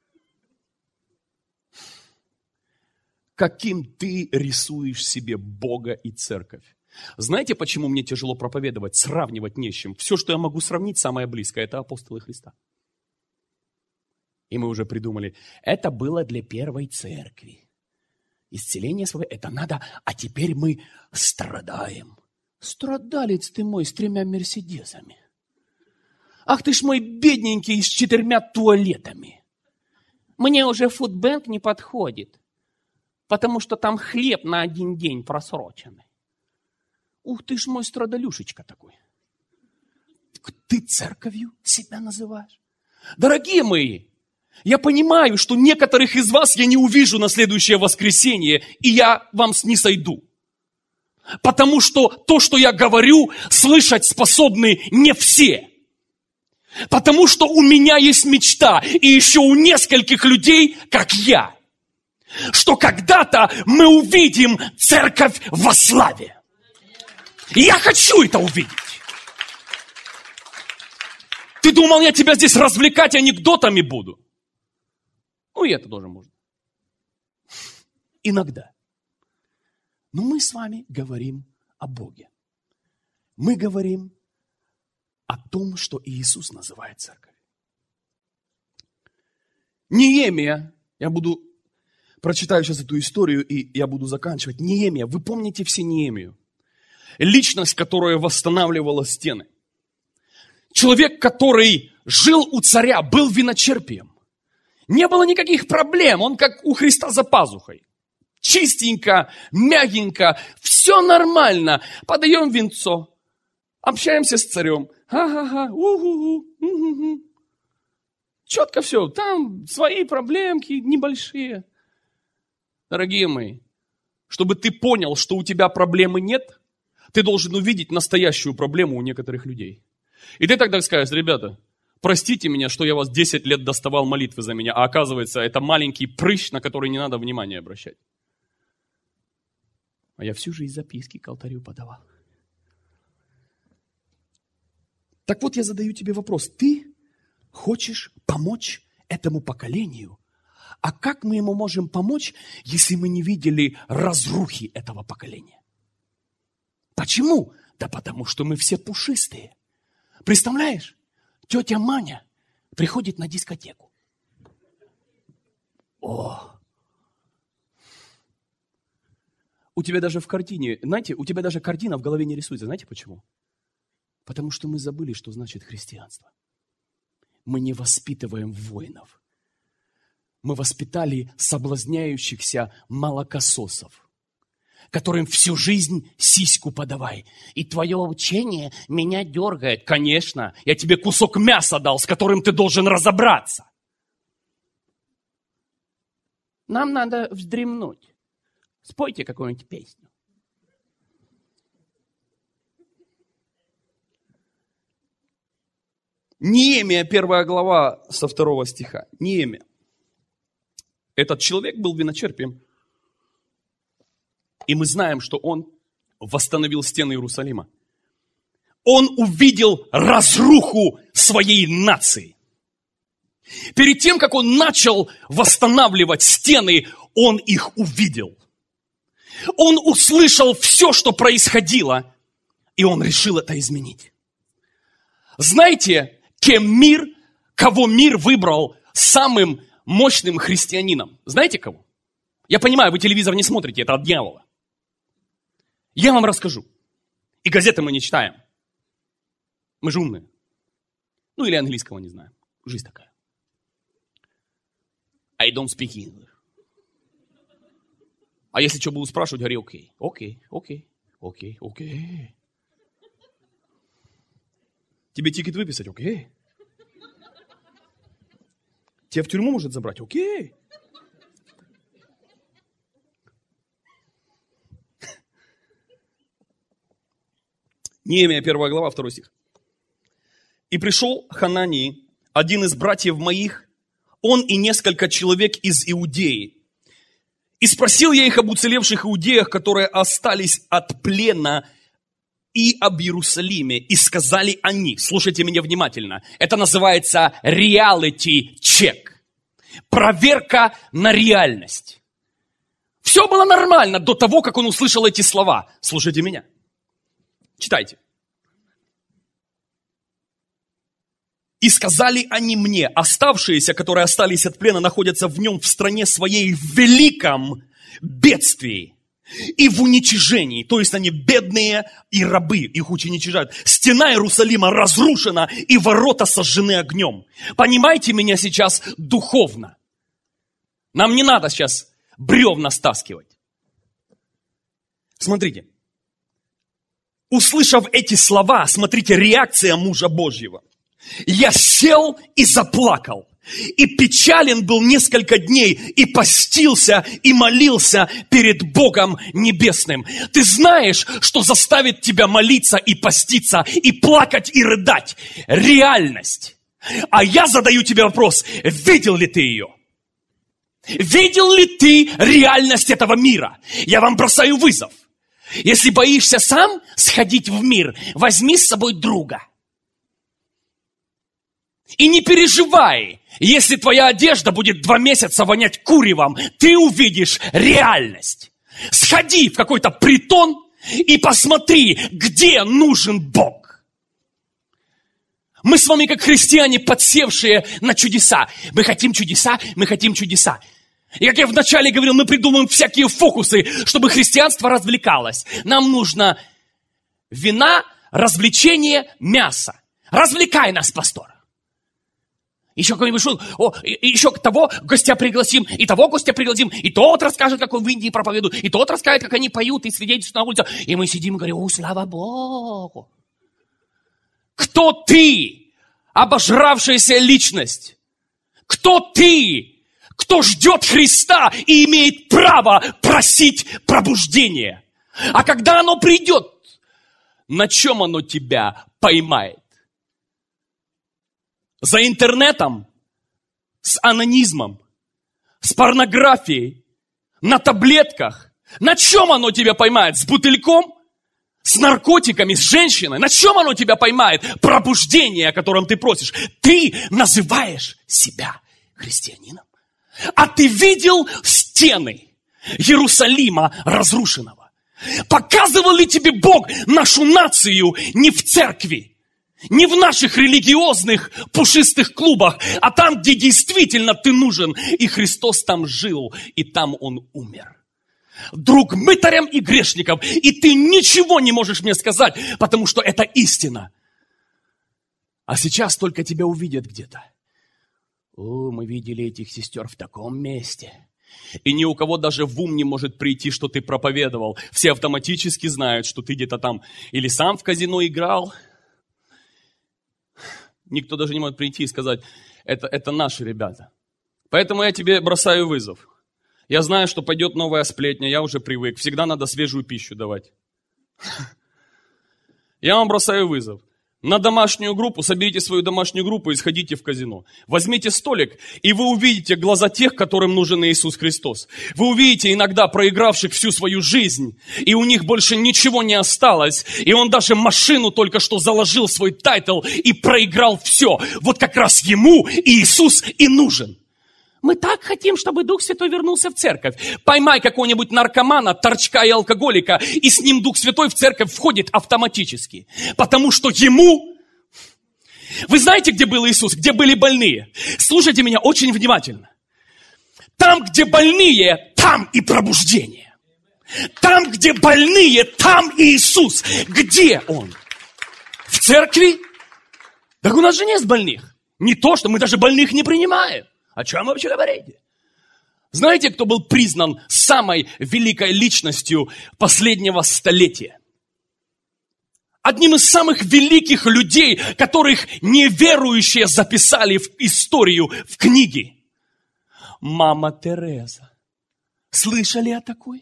Каким ты рисуешь себе Бога и церковь? Знаете, почему мне тяжело проповедовать, сравнивать не с чем? Все, что я могу сравнить, самое близкое, это апостолы Христа. И мы уже придумали, это было для первой церкви. Исцеление свое, это надо, а теперь мы страдаем. Страдалец ты мой с тремя мерседесами. Ах ты ж мой бедненький с четырьмя туалетами. Мне уже фудбэнк не подходит, потому что там хлеб на один день просроченный. Ух ты ж мой страдалюшечка такой. Ты церковью себя называешь? Дорогие мои, я понимаю, что некоторых из вас я не увижу на следующее воскресенье, и я вам не сойду. Потому что то, что я говорю, слышать способны не все. Потому что у меня есть мечта, и еще у нескольких людей, как я, что когда-то мы увидим церковь во славе. И я хочу это увидеть. Ты думал, я тебя здесь развлекать анекдотами буду? Ну, и это тоже можно. Иногда. Но мы с вами говорим о Боге. Мы говорим о том, что Иисус называет церковь. Неемия, я буду, прочитаю сейчас эту историю, и я буду заканчивать. Неемия, вы помните все Неемию? Личность, которая восстанавливала стены. Человек, который жил у царя, был виночерпием. Не было никаких проблем, он как у Христа за пазухой. Чистенько, мягенько, все нормально. Подаем винцо, общаемся с царем. Ха-ха-ха, у-ху-ху, у-ху-ху. Четко все, там свои проблемки небольшие. Дорогие мои, чтобы ты понял, что у тебя проблемы нет, ты должен увидеть настоящую проблему у некоторых людей. И ты тогда скажешь, ребята, простите меня, что я вас десять лет доставал молитвы за меня, а оказывается, это маленький прыщ, на который не надо внимания обращать. А я всю жизнь записки к алтарю подавал. Так вот, я задаю тебе вопрос. Ты хочешь помочь этому поколению? А как мы ему можем помочь, если мы не видели разрухи этого поколения? Почему? Да потому что мы все пушистые. Представляешь? Тетя Маня приходит на дискотеку. О! У тебя даже в картине, знаете, у тебя даже картина в голове не рисуется. Знаете почему? Потому что мы забыли, что значит христианство. Мы не воспитываем воинов. Мы воспитали соблазняющихся молокососов, которым всю жизнь сиську подавай. И твое учение меня дергает. Конечно, я тебе кусок мяса дал, с которым ты должен разобраться. Нам надо вздремнуть. Спойте какую-нибудь песню. Неемия, первая глава, со второго стиха. Неемия. Этот человек был виночерпием. И мы знаем, что он восстановил стены Иерусалима. Он увидел разруху своей нации. Перед тем, как он начал восстанавливать стены, он их увидел. Он услышал все, что происходило, и он решил это изменить. Знаете, кем мир, кого мир выбрал самым мощным христианином? Знаете кого? Я понимаю, вы телевизор не смотрите, это от дьявола. Я вам расскажу. И газеты мы не читаем. Мы же умные. Ну или английского не знаем. Жизнь такая. I don't speak English. А если что буду спрашивать, говори окей. Окей, окей, окей, окей. Тебе тикет выписать? Окей. Тебя в тюрьму может забрать? Окей. Неемия, первая глава, второй стих. «И пришел Ханании, один из братьев моих, он и несколько человек из Иудеи. И спросил я их об уцелевших иудеях, которые остались от плена и об Иерусалиме, и сказали они, слушайте меня внимательно, это называется реалити-чек, проверка на реальность. Все было нормально до того, как он услышал эти слова. Слушайте меня. Читайте. И сказали они мне, оставшиеся, которые остались от плена, находятся в нем в стране своей в великом бедствии и в уничижении. То есть они бедные и рабы, их уничижают. Стена Иерусалима разрушена и ворота сожжены огнем. Понимаете меня сейчас духовно? Нам не надо сейчас бревна стаскивать. Смотрите. Услышав эти слова, смотрите, реакция мужа Божьего. Я сел и заплакал, и печален был несколько дней, и постился, и молился перед Богом Небесным. Ты знаешь, что заставит тебя молиться и поститься, и плакать, и рыдать? Реальность. А я задаю тебе вопрос, видел ли ты ее? Видел ли ты реальность этого мира? Я вам бросаю вызов. Если боишься сам сходить в мир, возьми с собой друга. И не переживай, если твоя одежда будет два месяца вонять куревом, ты увидишь реальность. Сходи в какой-то притон и посмотри, где нужен Бог. Мы с вами, как христиане, подсевшие на чудеса. Мы хотим чудеса, мы хотим чудеса. И как я вначале говорил, мы придумываем всякие фокусы, чтобы христианство развлекалось. Нам нужно вина, развлечение, мясо. Развлекай нас, пастор. Еще какой-нибудь шут, о, и еще того гостя пригласим, и того гостя пригласим, и тот расскажет, как он в Индии проповедует, и тот расскажет, как они поют и свидетельствуют на улице. И мы сидим и говорим, о, слава Богу. Кто ты, обожравшаяся личность? Кто ты, кто ждет Христа и имеет право просить пробуждения? А когда оно придет, на чем оно тебя поймает? За интернетом, с анонизмом, с порнографией, на таблетках. На чем оно тебя поймает? С бутыльком? С наркотиками? С женщиной? На чем оно тебя поймает? Пробуждение, о котором ты просишь. Ты называешь себя христианином. А ты видел стены Иерусалима разрушенного? Показывал ли тебе Бог нашу нацию не в церкви? Не в наших религиозных пушистых клубах, а там, где действительно ты нужен. И Христос там жил, и там Он умер. Друг мытарям и грешникам. И ты ничего не можешь мне сказать, потому что это истина. А сейчас только тебя увидят где-то. О, мы видели этих сестер в таком месте. И ни у кого даже в ум не может прийти, что ты проповедовал. Все автоматически знают, что ты где-то там или сам в казино играл. Никто даже не может прийти и сказать, это, это наши ребята. Поэтому я тебе бросаю вызов. Я знаю, что пойдет новая сплетня, я уже привык. Всегда надо свежую пищу давать. Я вам бросаю вызов. На домашнюю группу, соберите свою домашнюю группу и сходите в казино. Возьмите столик, и вы увидите глаза тех, которым нужен Иисус Христос. Вы увидите иногда проигравших всю свою жизнь, и у них больше ничего не осталось. И он даже машину только что заложил свой тайтл и проиграл все. Вот как раз ему Иисус и нужен. Мы так хотим, чтобы Дух Святой вернулся в церковь. Поймай какого-нибудь наркомана, торчка и алкоголика, и с ним Дух Святой в церковь входит автоматически. Потому что ему... Вы знаете, где был Иисус? Где были больные? Слушайте меня очень внимательно. Там, где больные, там и пробуждение. Там, где больные, там Иисус. Где Он? В церкви? Так у нас же нет больных. Не то, что мы даже больных не принимаем. О чем вы вообще говорите? Знаете, кто был признан самой великой личностью последнего столетия? Одним из самых великих людей, которых неверующие записали в историю, в книги. Мама Тереза. Слышали о такой?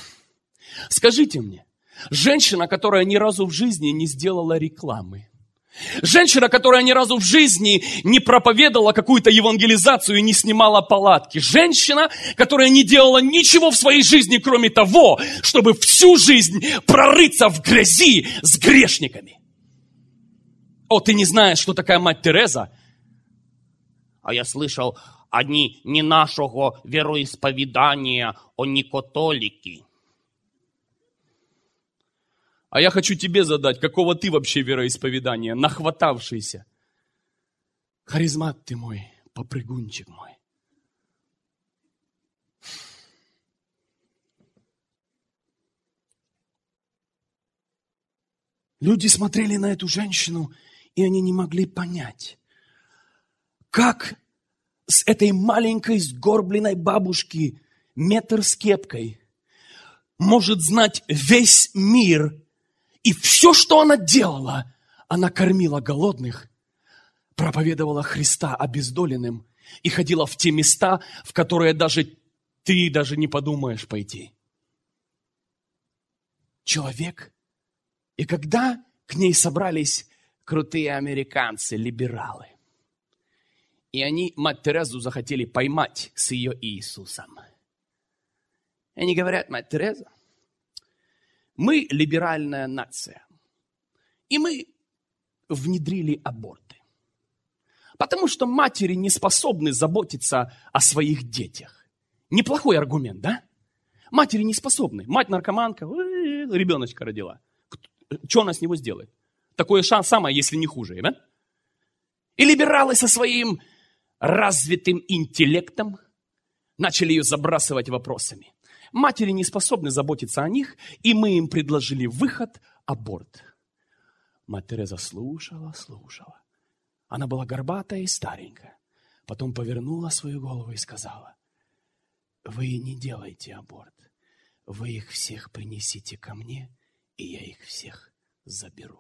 Скажите мне, женщина, которая ни разу в жизни не сделала рекламы, Женщина, которая ни разу в жизни не проповедовала какую-то евангелизацию и не снимала палатки. Женщина, которая не делала ничего в своей жизни, кроме того, чтобы всю жизнь прорыться в грязи с грешниками. О, ты не знаешь, что такая мать Тереза? А я слышал, они не нашего вероисповедания, они католики. А я хочу тебе задать, какого ты вообще вероисповедания, нахватавшийся? Харизмат ты мой, попрыгунчик мой. Люди смотрели на эту женщину, и они не могли понять, как с этой маленькой сгорбленной бабушки, метр с кепкой, может знать весь мир. И все, что она делала, она кормила голодных, проповедовала Христа обездоленным и ходила в те места, в которые даже ты даже не подумаешь пойти. Человек. И когда к ней собрались крутые американцы, либералы, и они мать Терезу захотели поймать с ее Иисусом. И они говорят: мать Тереза, мы либеральная нация, и мы внедрили аборты, потому что матери не способны заботиться о своих детях. Неплохой аргумент, да? Матери не способны. Мать наркоманка, ребеночка родила. Что она с него сделает? Такое самое, если не хуже, да? И либералы со своим развитым интеллектом начали ее забрасывать вопросами. Матери не способны заботиться о них, и мы им предложили выход – аборт. Мать Тереза слушала, слушала. Она была горбатая и старенькая. Потом повернула свою голову и сказала: вы не делайте аборт. Вы их всех принесите ко мне, и я их всех заберу.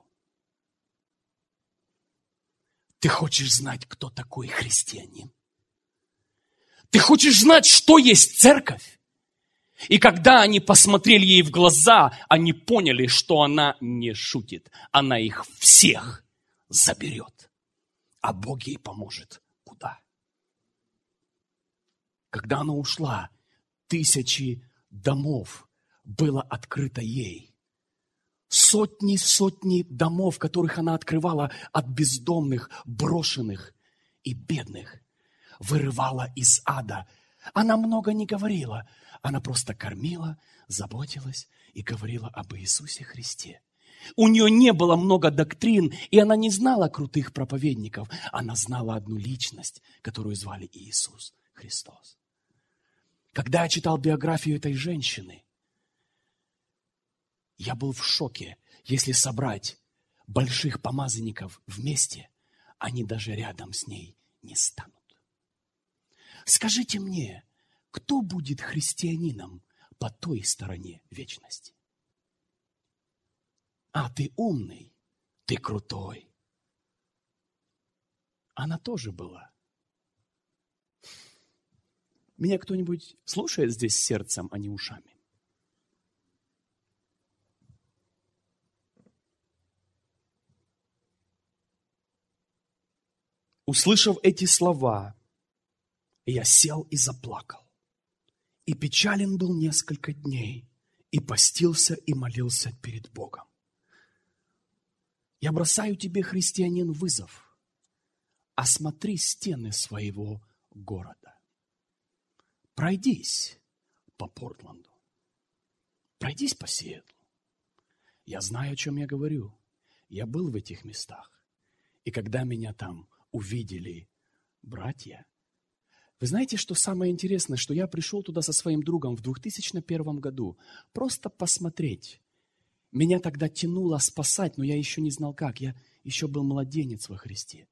Ты хочешь знать, кто такой христианин? Ты хочешь знать, что есть церковь? И когда они посмотрели ей в глаза, они поняли, что она не шутит. Она их всех заберет. А Бог ей поможет куда? Когда она ушла, тысячи домов было открыто ей. Сотни-сотни домов, которых она открывала от бездомных, брошенных и бедных. Вырывала из ада. Она много не говорила. Она просто кормила, заботилась и говорила об Иисусе Христе. У нее не было много доктрин, и она не знала крутых проповедников. Она знала одну личность, которую звали Иисус Христос. Когда я читал биографию этой женщины, я был в шоке. Если собрать больших помазанников вместе, они даже рядом с ней не станут. Скажите мне, кто будет христианином по той стороне вечности? А, ты умный, ты крутой. Она тоже была. Меня кто-нибудь слушает здесь сердцем, а не ушами? Услышав эти слова, я сел и заплакал. И печален был несколько дней, и постился, и молился перед Богом. Я бросаю тебе, христианин, вызов. Осмотри стены своего города. Пройдись по Портленду. Пройдись по Сиэтлу. Я знаю, о чем я говорю. Я был в этих местах. И когда меня там увидели братья, вы знаете, что самое интересное, что я пришел туда со своим другом в две тысячи первом году, просто посмотреть. Меня тогда тянуло спасать, но я еще не знал как. Я еще был младенец во Христе.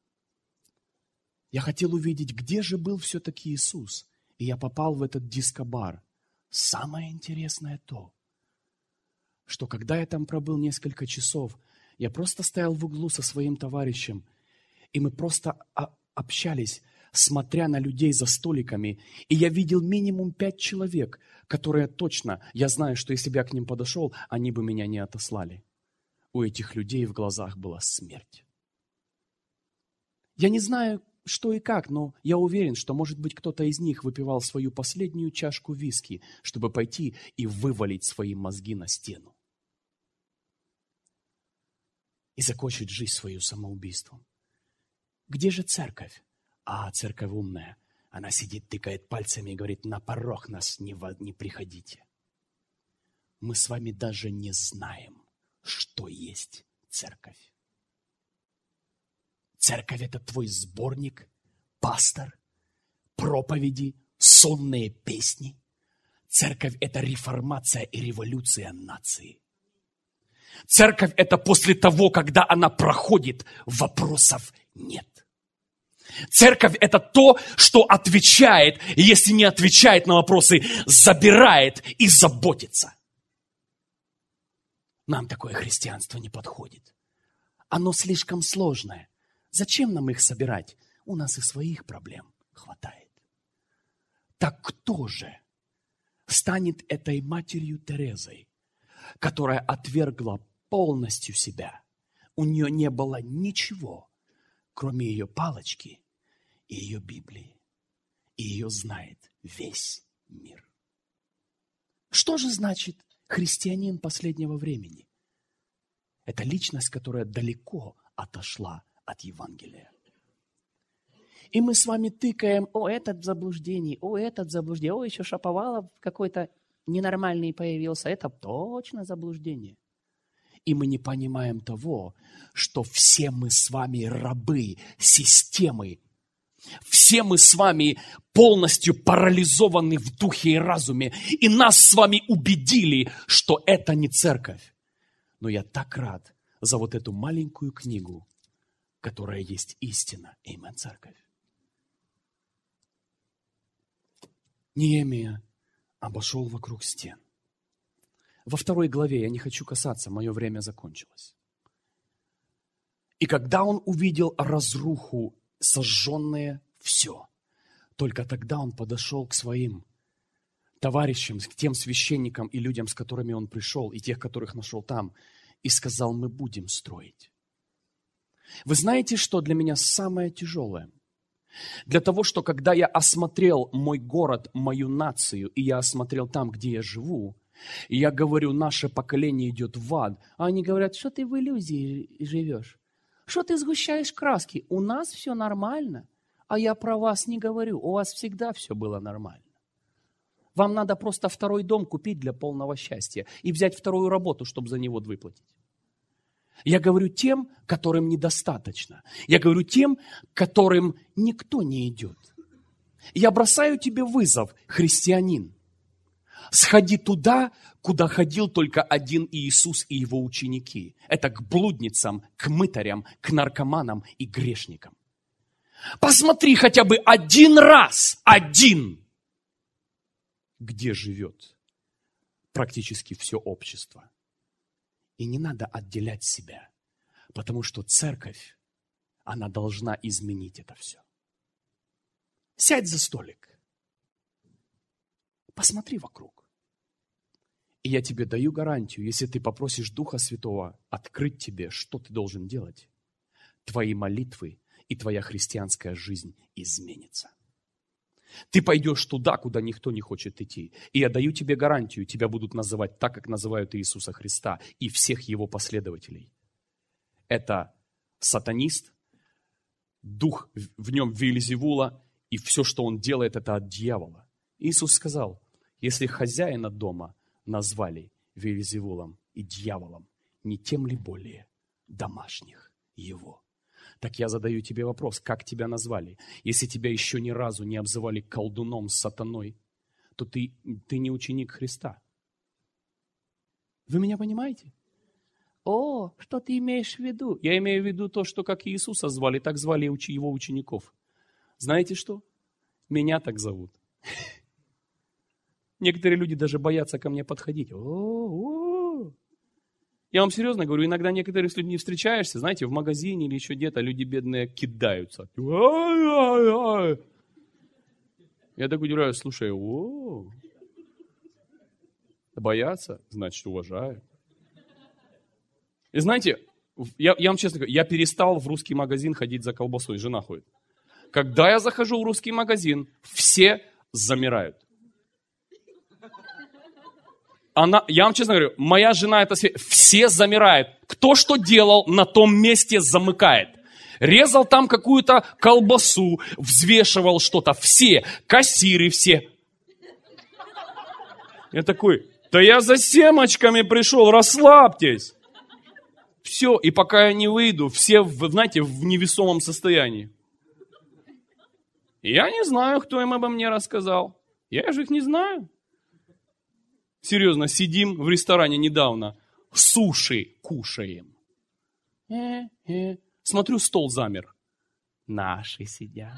Я хотел увидеть, где же был все-таки Иисус. И я попал в этот дискобар. Самое интересное то, что когда я там пробыл несколько часов, я просто стоял в углу со своим товарищем, и мы просто общались, смотря на людей за столиками. И я видел минимум пять человек, которые точно, я знаю, что если бы я к ним подошел, они бы меня не отослали. У этих людей в глазах была смерть. Я не знаю, что и как, но я уверен, что, может быть, кто-то из них выпивал свою последнюю чашку виски, чтобы пойти и вывалить свои мозги на стену. И закончить жизнь свою самоубийством. Где же церковь? А, церковь умная. Она сидит, тыкает пальцами и говорит: на порог нас не, во, не приходите. Мы с вами даже не знаем, что есть церковь. Церковь – это твой сборник, пастор, проповеди, сонные песни. Церковь – это реформация и революция нации. Церковь – это после того, когда она проходит, вопросов нет. Церковь – это то, что отвечает, и если не отвечает на вопросы, забирает и заботится. Нам такое христианство не подходит. Оно слишком сложное. Зачем нам их собирать? У нас и своих проблем хватает. Так кто же станет этой матерью Терезой, которая отвергла полностью себя? У нее не было ничего, кроме ее палочки и ее Библии. И ее знает весь мир. Что же значит христианин последнего времени? Это личность, которая далеко отошла от Евангелия. И мы с вами тыкаем: о, этот в заблуждении, о, этот в заблуждении, о, еще Шаповалов какой-то ненормальный появился, это точно заблуждение. И мы не понимаем того, что все мы с вами рабы системы. Все мы с вами полностью парализованы в духе и разуме. И нас с вами убедили, что это не церковь. Но я так рад за вот эту маленькую книгу, которая есть истина. Аминь, церковь. Неемия обошел вокруг стен. Во второй главе, я не хочу касаться, мое время закончилось. И когда он увидел разруху, сожженное все, только тогда он подошел к своим товарищам, к тем священникам и людям, с которыми он пришел, и тех, которых нашел там, и сказал: мы будем строить. Вы знаете, что для меня самое тяжелое? Для того, что когда я осмотрел мой город, мою нацию, и я осмотрел там, где я живу, и я говорю: наше поколение идет в ад, а они говорят: что ты в иллюзии живешь? Что ты сгущаешь краски? У нас все нормально, а я про вас не говорю, у вас всегда все было нормально. Вам надо просто второй дом купить для полного счастья и взять вторую работу, чтобы за него выплатить. Я говорю тем, которым недостаточно. Я говорю тем, которым никто не идет. Я бросаю тебе вызов, христианин. Сходи туда, куда ходил только один Иисус и его ученики. Это к блудницам, к мытарям, к наркоманам и грешникам. Посмотри хотя бы один раз, один, где живет практически все общество. И не надо отделять себя, потому что церковь, она должна изменить это все. Сядь за столик, посмотри вокруг. И я тебе даю гарантию, если ты попросишь Духа Святого открыть тебе, что ты должен делать, твои молитвы и твоя христианская жизнь изменится. Ты пойдешь туда, куда никто не хочет идти. И я даю тебе гарантию, тебя будут называть так, как называют Иисуса Христа и всех его последователей. Это сатанист, дух в нем Веельзевула, и все, что он делает, это от дьявола. Иисус сказал: если хозяина дома назвали Веельзевулом и дьяволом, не тем ли более домашних его? Так я задаю тебе вопрос: как тебя назвали? Если тебя еще ни разу не обзывали колдуном, сатаной, то ты, ты не ученик Христа. Вы меня понимаете? О, что ты имеешь в виду? Я имею в виду то, что как Иисуса звали, так звали его учеников. Знаете что? Меня так зовут. Некоторые люди даже боятся ко мне подходить. О-о-о. Я вам серьезно говорю, иногда некоторые с людьми встречаешься, знаете, в магазине или еще где-то, люди бедные кидаются. Я так удивляюсь, слушай, о, боятся, значит, уважают. И знаете, я, я вам честно говорю, я перестал в русский магазин ходить за колбасой, жена ходит. Когда я захожу в русский магазин, все замирают. Она, я вам честно говорю, моя жена это все замирают. Кто что делал, на том месте замыкает. Резал там какую-то колбасу, взвешивал что-то. Все, кассиры все. Я такой, да я за семечками пришел, расслабьтесь. Все, и пока я не выйду, все, знаете, в невесомом состоянии. Я не знаю, кто им обо мне рассказал. Я же их не знаю. Серьезно, сидим в ресторане недавно, суши кушаем. Э, э. Смотрю, стол замер. Наши сидят.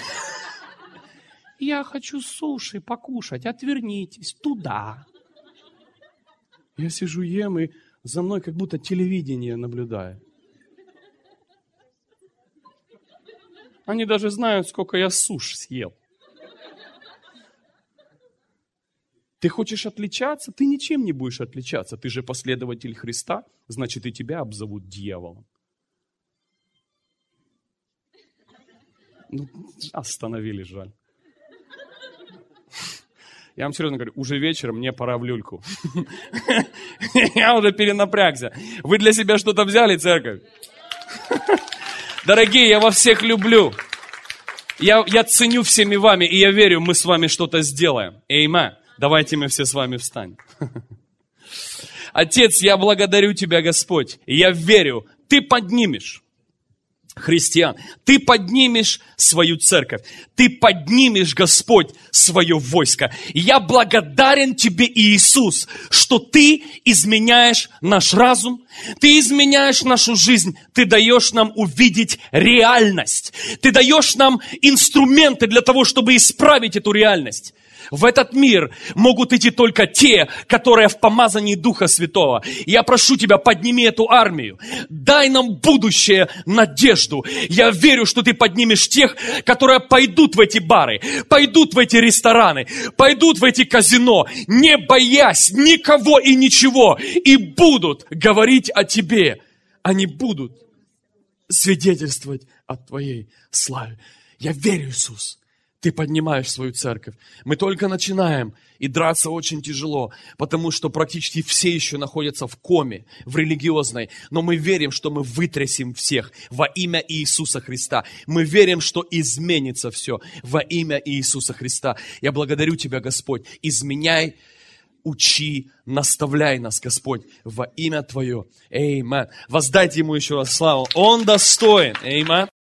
Я хочу суши покушать, отвернитесь туда. Я сижу, ем, и за мной как будто телевидение наблюдает. Они даже знают, сколько я суш съел. Ты хочешь отличаться? Ты ничем не будешь отличаться. Ты же последователь Христа, значит, и тебя обзовут дьяволом. Ну, остановили, жаль. Я вам серьезно говорю, уже вечером мне пора в люльку. Я уже перенапрягся. Вы для себя что-то взяли, церковь? Дорогие, я во всех люблю. Я, я ценю всеми вами, и я верю, мы с вами что-то сделаем. Эймен. Давайте мы все с вами встанем. Отец, я благодарю Тебя, Господь. И я верю, Ты поднимешь христиан. Ты поднимешь свою церковь. Ты поднимешь, Господь, свое войско. И я благодарен Тебе, Иисус, что Ты изменяешь наш разум, Ты изменяешь нашу жизнь, Ты даешь нам увидеть реальность. Ты даешь нам инструменты для того, чтобы исправить эту реальность. В этот мир могут идти только те, которые в помазании Духа Святого. Я прошу Тебя, подними эту армию. Дай нам будущее, надежду. Я верю, что Ты поднимешь тех, которые пойдут в эти бары, пойдут в эти рестораны, пойдут в эти казино, не боясь никого и ничего, и будут говорить о Тебе. Они будут свидетельствовать о Твоей славе. Я верю, Иисус. Ты поднимаешь свою церковь. Мы только начинаем, и драться очень тяжело, потому что практически все еще находятся в коме, в религиозной. Но мы верим, что мы вытрясем всех во имя Иисуса Христа. Мы верим, что изменится все во имя Иисуса Христа. Я благодарю Тебя, Господь. Изменяй, учи, наставляй нас, Господь, во имя Твое. Эймен. Воздайте Ему еще раз славу. Он достоин. Эймен.